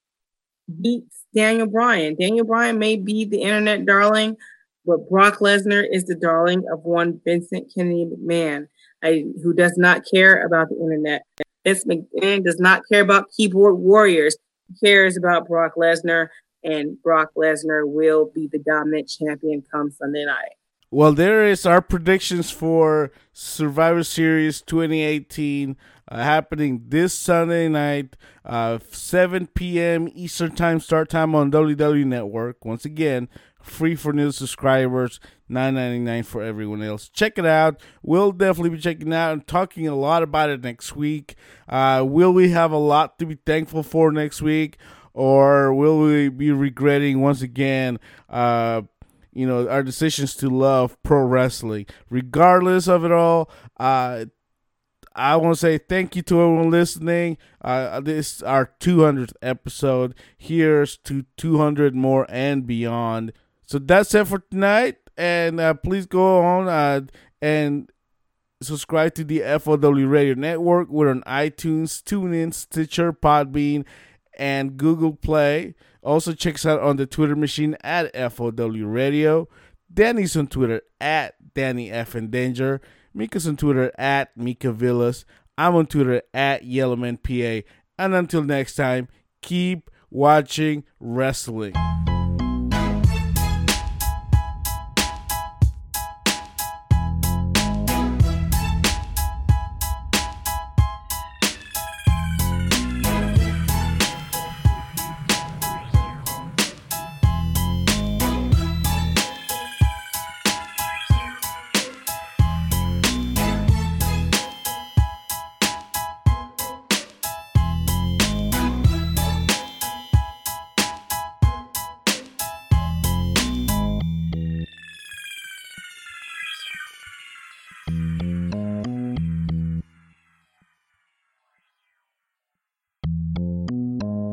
beats Daniel Bryan. Daniel Bryan may be the internet darling, but Brock Lesnar is the darling of one Vincent Kennedy McMahon, I, who does not care about the internet. Vince McMahon does not care about keyboard warriors. He cares about Brock Lesnar, and Brock Lesnar will be the dominant champion come Sunday night. Well, there is our predictions for Survivor Series twenty eighteen uh, happening this Sunday night, uh, seven p.m. Eastern Time start time on W W E Network. Once again, free for new subscribers, nine ninety-nine for everyone else. Check it out. We'll definitely be checking it out and talking a lot about it next week. Uh, will we have a lot to be thankful for next week, or will we be regretting once again uh, you know, our decisions to love pro wrestling? Regardless of it all, uh, I want to say thank you to everyone listening. Uh, this is our two hundredth episode. Here's to two hundred more and beyond. So that's it for tonight. And uh, please go on uh, and subscribe to the F O W Radio Network. We're on iTunes, TuneIn, Stitcher, Podbean, and Google Play. Also, check us out on the Twitter machine at F O W Radio. Danny's on Twitter at Danny F. in Danger. Mika's on Twitter at Mika Villas. I'm on Twitter at Yellowman P A. And until next time, keep watching wrestling. Thank you.